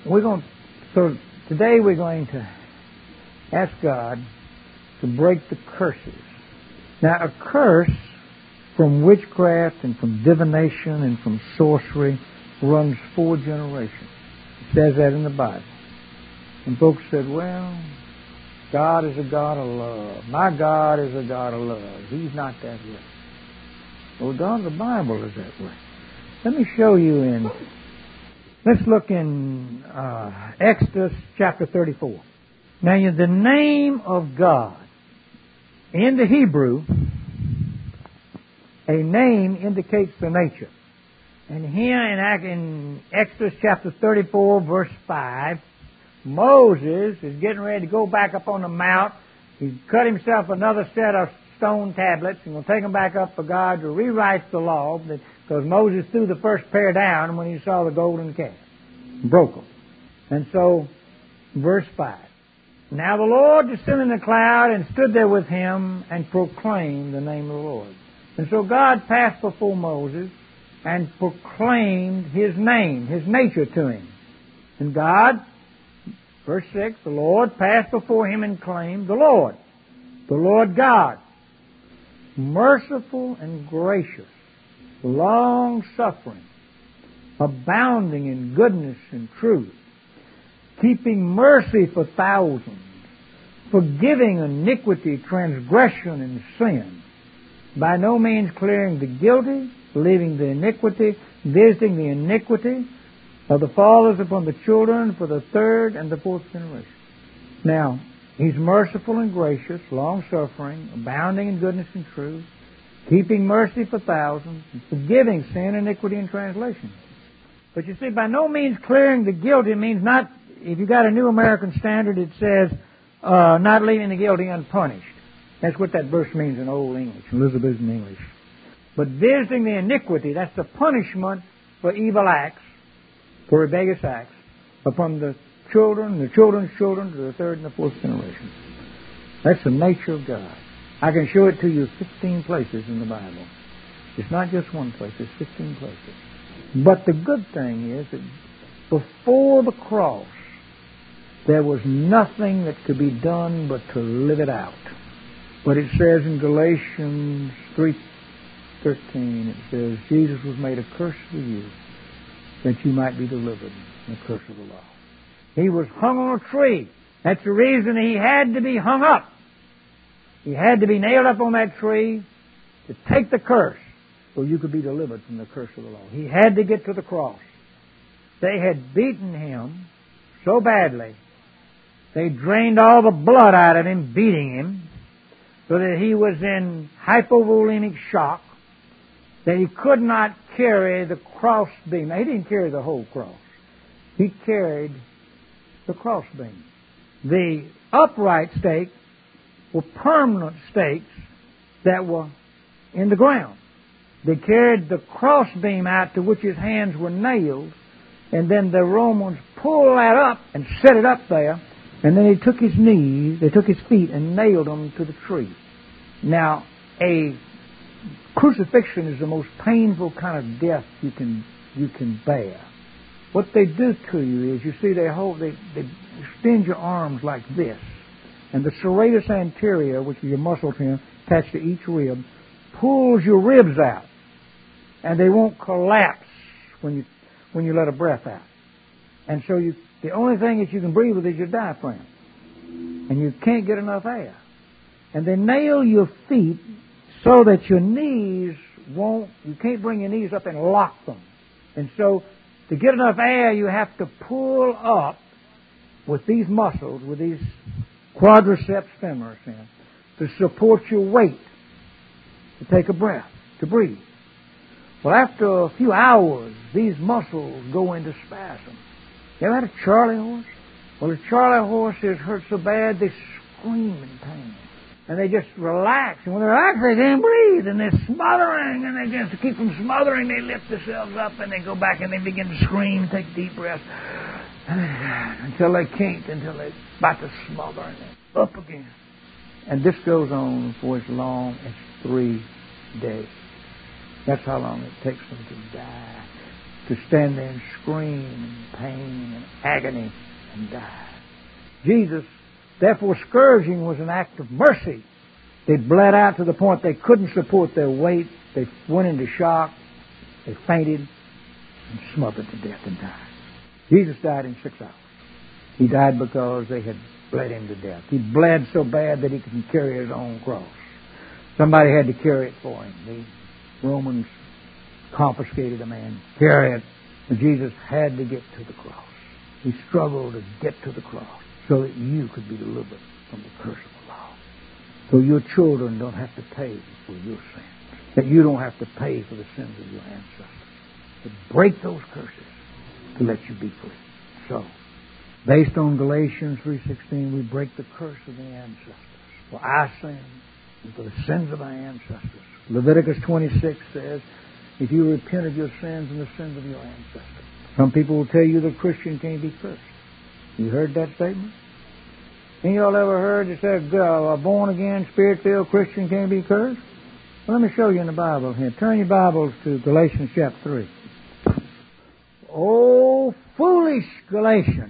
today we're going to ask God to break the curses. Now, a curse from witchcraft and from divination and from sorcery runs 4 generations. It says that in the Bible. And folks said, well, God is a God of love. My God is a God of love. He's not that way. Well, God of the Bible is that way. Let me show you let's look in Exodus chapter 34. Now, the name of God, in the Hebrew, a name indicates the nature. And here in Exodus chapter 34, verse 5, Moses is getting ready to go back up on the mount. He's cut himself another set of stone tablets and will take them back up for God to rewrite the law, because Moses threw the first pair down when he saw the golden calf. Broke them. And so, verse 5. Now the Lord descended in a cloud and stood there with him and proclaimed the name of the Lord. And so God passed before Moses and proclaimed his name, his nature to him. And God, verse 6, the Lord passed before him and claimed the Lord God, merciful and gracious, long-suffering, abounding in goodness and truth, keeping mercy for thousands, forgiving iniquity, transgression, and sin, by no means clearing the guilty, leaving the iniquity, visiting the iniquity of the fathers upon the children for the 3rd and the 4th generation. Now, He's merciful and gracious, long-suffering, abounding in goodness and truth, keeping mercy for thousands, and forgiving sin, iniquity, and transgression. But you see, by no means clearing the guilty means not, if you got a New American Standard, it says, not leaving the guilty unpunished. That's what that verse means in Old English, Elizabethan English. But visiting the iniquity, that's the punishment for evil acts, for rebellious acts, upon the children, the children's children, to the 3rd and the 4th generation. That's the nature of God. I can show it to you 15 places in the Bible. It's not just one place, it's 15 places. But the good thing is that before the cross, there was nothing that could be done but to live it out. But it says in Galatians 3:13, it says, Jesus was made a curse for you, that you might be delivered from the curse of the law. He was hung on a tree. That's the reason he had to be hung up. He had to be nailed up on that tree to take the curse so you could be delivered from the curse of the law. He had to get to the cross. They had beaten him so badly, they drained all the blood out of him, beating him, so that he was in hypovolemic shock, that he could not carry the cross beam. Now, he didn't carry the whole cross. He carried the cross beam. The upright stakes were permanent stakes that were in the ground. They carried the cross beam out to which his hands were nailed, and then the Romans pulled that up and set it up there, and then they took his feet and nailed them to the tree. Now, a crucifixion is the most painful kind of death you can bear. What they do to you is, you see, they extend your arms like this, And the serratus anterior, which is your muscle tendon attached to each rib, pulls your ribs out. And they won't collapse when you let a breath out. And so the only thing that you can breathe with is your diaphragm. And you can't get enough air. And they nail your feet so that your knees you can't bring your knees up and lock them. And so to get enough air, you have to pull up with these muscles, with these quadriceps femoris, to support your weight, to take a breath, to breathe. Well, after a few hours, these muscles go into spasm. You ever had a Charlie horse? Well, the Charlie horses hurt so bad they scream in pain. And they just relax. And when they relax, they can't breathe. And they're smothering. And they just to keep from smothering, they lift themselves up and they go back and they begin to scream, take deep breaths. Until they can't, until they're about to smother. And they're up again. And this goes on for as long as 3 days. That's how long it takes them to die. To stand there and scream in pain and agony and die. Jesus, therefore, scourging was an act of mercy. They bled out to the point they couldn't support their weight. They went into shock. They fainted and smothered to death and died. Jesus died in 6 hours. He died because they had bled him to death. He bled so bad that he couldn't carry his own cross. Somebody had to carry it for him. The Romans confiscated a man, carry it, and Jesus had to get to the cross. He struggled to get to the cross so that you could be delivered from the curse of the law. So your children don't have to pay for your sins. That you don't have to pay for the sins of your ancestors. To break those curses to let you be free. So, based on Galatians 3:16, we break the curse of the ancestors for our sins and for the sins of our ancestors. Leviticus 26 says, if you repent of your sins and the sins of your ancestors. Some people will tell you the Christian can't be cursed. You heard that statement? Any of y'all ever heard it said a born-again, spirit-filled Christian can't be cursed? Well, let me show you in the Bible here. Turn your Bibles to Galatians chapter 3. Oh, foolish Galatians,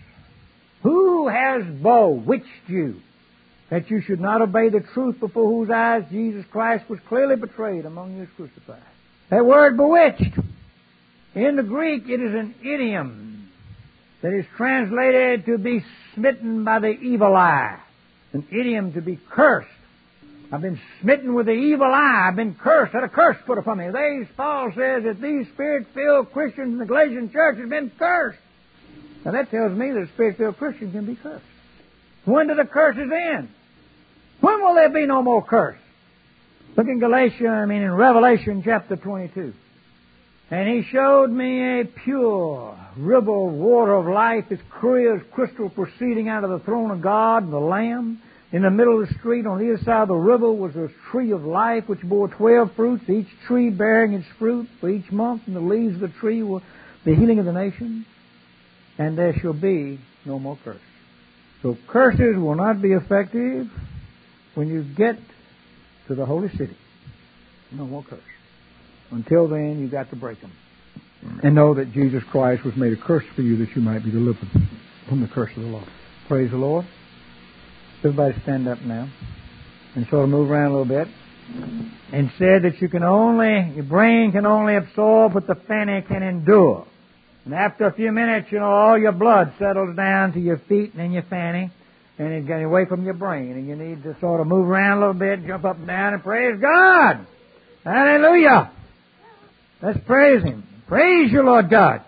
who has bewitched you that you should not obey the truth before whose eyes Jesus Christ was clearly betrayed among you as crucified? That word bewitched, in the Greek, it is an idiom that is translated to be smitten by the evil eye. An idiom to be cursed. I've been smitten with the evil eye. I've been cursed. Had a curse put upon me. Paul says that these spirit-filled Christians in the Galatian church have been cursed. Now that tells me that a spirit-filled Christian can be cursed. When do the curses end? When will there be no more curse? Look in in Revelation chapter 22. And he showed me a pure river of water of life, as clear as crystal, proceeding out of the throne of God and the Lamb. In the middle of the street, on either side of the river, was a tree of life which bore 12 fruits, each tree bearing its fruit for each month, and the leaves of the tree were the healing of the nations. And there shall be no more curse. So curses will not be effective when you get to the holy city. No more curse. Until then, you've got to break them. And know that Jesus Christ was made a curse for you that you might be delivered from the curse of the law. Praise the Lord. Everybody stand up now and sort of move around a little bit. And said that your brain can only absorb what the fanny can endure. And after a few minutes, all your blood settles down to your feet and in your fanny, and it's getting away from your brain. And you need to sort of move around a little bit, jump up and down, and praise God. Hallelujah. Let's praise Him. Praise you, Lord God.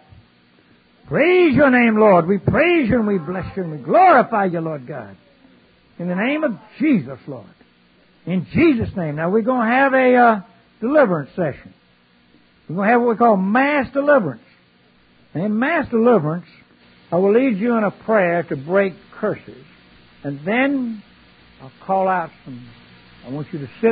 Praise your name, Lord. We praise you and we bless you and we glorify you, Lord God. In the name of Jesus, Lord. In Jesus' name. Now, we're going to have a deliverance session. We're going to have what we call mass deliverance. And in mass deliverance, I will lead you in a prayer to break curses. And then I'll call out some. I want you to sit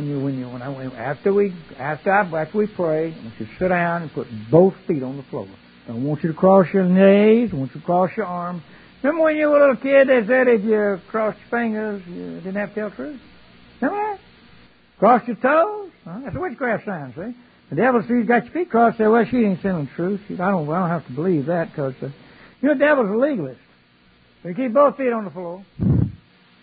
after we pray. I want you to sit down and put both feet on the floor. I want you to cross your knees. I want you to cross your arms. Remember when you were a little kid, they said if you crossed your fingers, you didn't have to tell the truth? Remember that? Cross your toes? That's a witchcraft sign, see? The devil sees you got your feet crossed, say, well, she ain't telling the truth. I don't have to believe that because, the devil's a legalist. So you keep both feet on the floor.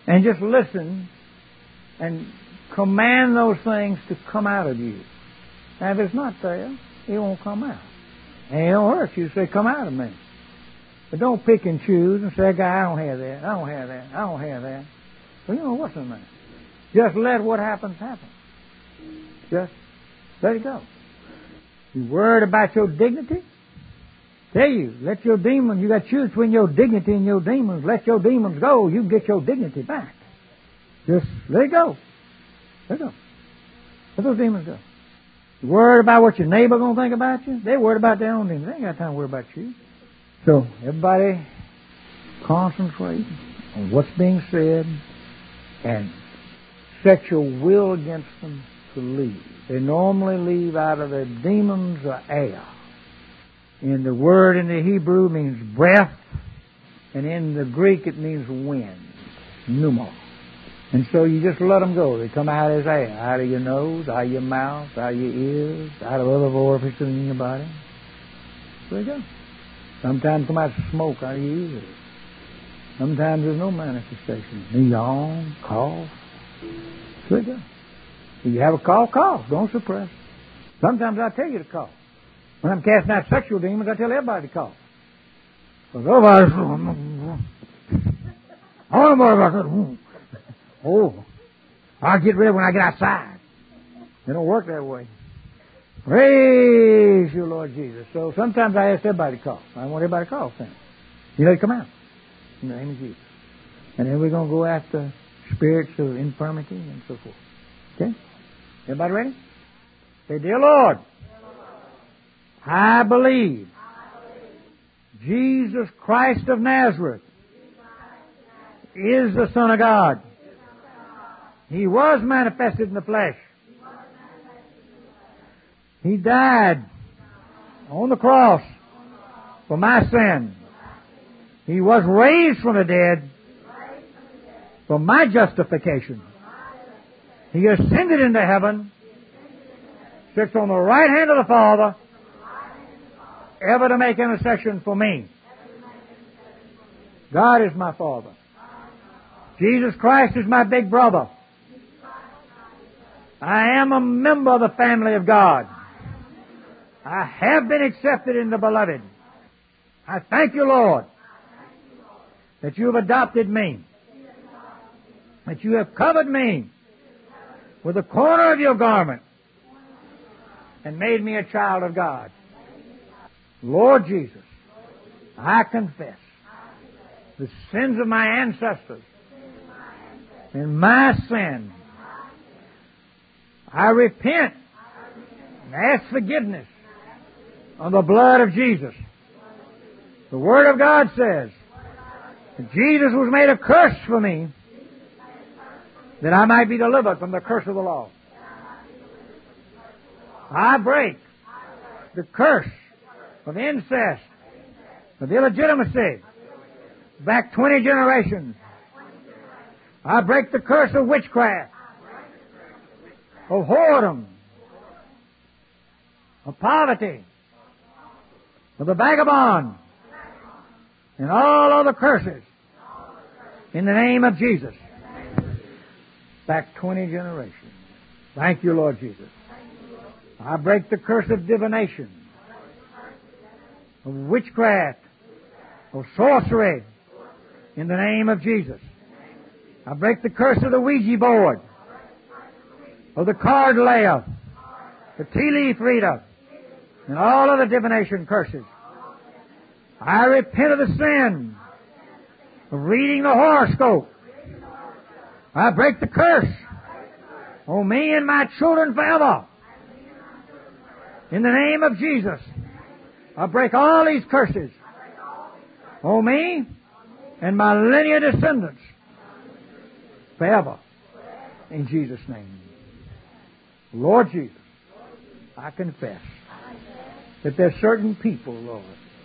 and just listen and command those things to come out of you. Now, if it's not there, it won't come out. And it don't hurt you to say, come out of me. But don't pick and choose and say, God, I don't have that, I don't have that, I don't have that. Well, you know, what's in there? Just let what happens happen. Just let it go. You worried about your dignity? Tell you, let your demons, you got to choose between your dignity and your demons. Let your demons go, you can get your dignity back. Just let it go. Let it go. Let those demons go. You worried about what your neighbor going to think about you? They're worried about their own demons. They ain't got time to worry about you. So, everybody concentrate on what's being said and set your will against them to leave. They normally leave out of their demons or air. And the word in the Hebrew means breath, and in the Greek it means wind, pneuma. And so you just let them go. They come out as air, out of your nose, out of your mouth, out of your ears, out of other orifices in your body. There you go. Sometimes come out smoke out of your ears. Sometimes there's no manifestation. You yawn, cough. There you go. If you have a cough, cough. Don't suppress. Sometimes I tell you to cough. When I'm casting out sexual demons, I tell everybody to cough. Because otherwise, I don't worry about that. Oh, I'll get rid of it when I get outside. It don't work that way. Praise you, Lord Jesus. So sometimes I ask everybody to cough. I want everybody to cough then. You let it come out. In the name of Jesus. And then we're going to go after spirits of infirmity and so forth. Okay? Everybody ready? Say, dear Lord, I believe Jesus Christ of Nazareth is the Son of God. He was manifested in the flesh. He died on the cross for my sin. He was raised from the dead for my justification. He ascended into heaven, sits on the right hand of the Father, ever to make intercession for me. God is my Father. Jesus Christ is my big brother. I am a member of the family of God. I have been accepted in the beloved. I thank you, Lord, that you have adopted me, that you have covered me with the corner of your garment and made me a child of God. Lord Jesus, I confess the sins of my ancestors and my sin. I repent and ask forgiveness on the blood of Jesus. The Word of God says that Jesus was made a curse for me that I might be delivered from the curse of the law. I break the curse of incest, of illegitimacy, back 20 generations. I break the curse of witchcraft, of whoredom, of poverty, of the vagabond, and all other curses in the name of Jesus. Back 20 generations. Thank you, Lord Jesus. I break the curse of divination, of witchcraft, of sorcery, in the name of Jesus. I break the curse of the Ouija board, of the card layer, the tea leaf reader, and all other divination curses. I repent of the sin of reading the horoscope. I break the curse on me and my children forever. In the name of Jesus, I break all these curses on me and my lineal descendants forever. In Jesus' name. Lord Jesus, I confess that there are certain people, Lord,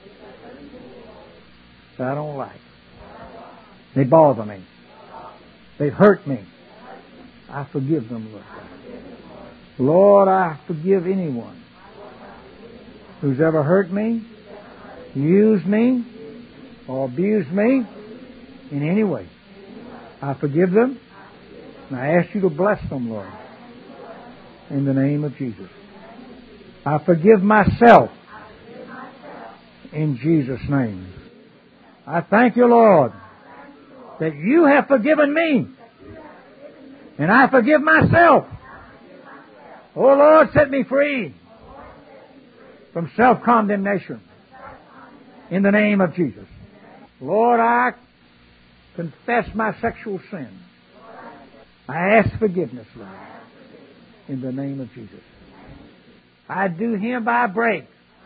that I don't like. They bother me. They hurt me. I forgive them, Lord. Lord, I forgive anyone who's ever hurt me, used me, or abused me in any way. I forgive them, and I ask you to bless them, Lord, in the name of Jesus. I forgive myself in Jesus' name. I thank you, Lord, that you have forgiven me, and I forgive myself. Oh, Lord, set me free from self-condemnation in the name of Jesus. Lord, I confess my sexual sin. I ask forgiveness, Lord, in the name of Jesus. I do hereby break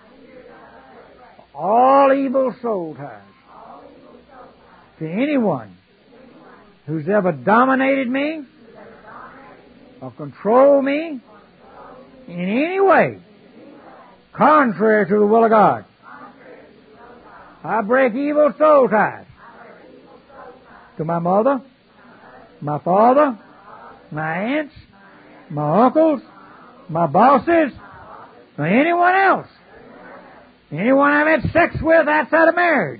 all evil soul ties to anyone who's ever dominated me or controlled me in any way contrary to the will of God. I break evil soul ties to my mother, my father, my aunts, my uncles, my bosses, or anyone else. Anyone I've had sex with outside of marriage.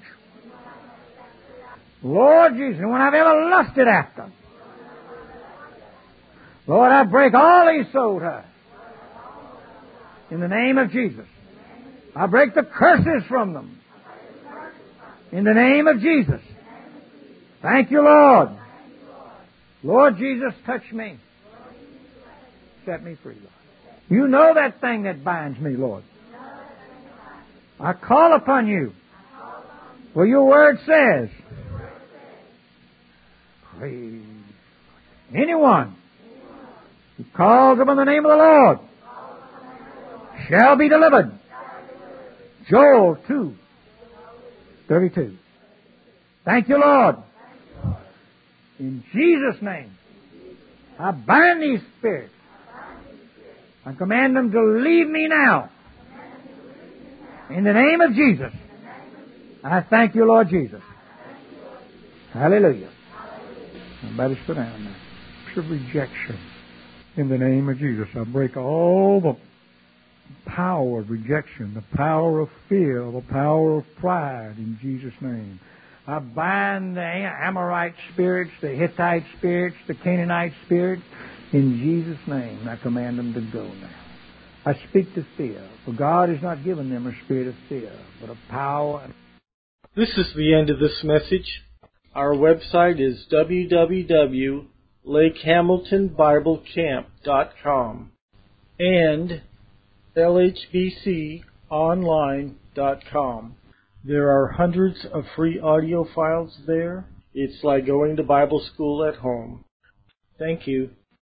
Lord Jesus, anyone I've ever lusted after. Lord, I break all these soul ties in the name of Jesus. I break the curses from them in the name of Jesus. Thank you, Lord. Lord Jesus, touch me. Set me free, Lord. You know that thing that binds me, Lord. I call upon you. Well, your word says, praise anyone who calls upon the name of the Lord shall be delivered. Joel 2:32. Thank you, Lord. In Jesus' name, I bind these spirits. I command them to leave me now. In the name of Jesus. I thank you, Lord Jesus. Hallelujah. Everybody sit down now. Of rejection. In the name of Jesus, I break all the power of rejection, the power of fear, the power of pride in Jesus' name. I bind the Amorite spirits, the Hittite spirits, the Canaanite spirits. In Jesus' name, I command them to go now. I speak to fear, for God has not given them a spirit of fear, but of power. This is the end of this message. Our website is www.lakehamiltonbiblecamp.com and lhbconline.com. There are hundreds of free audio files there. It's like going to Bible school at home. Thank you.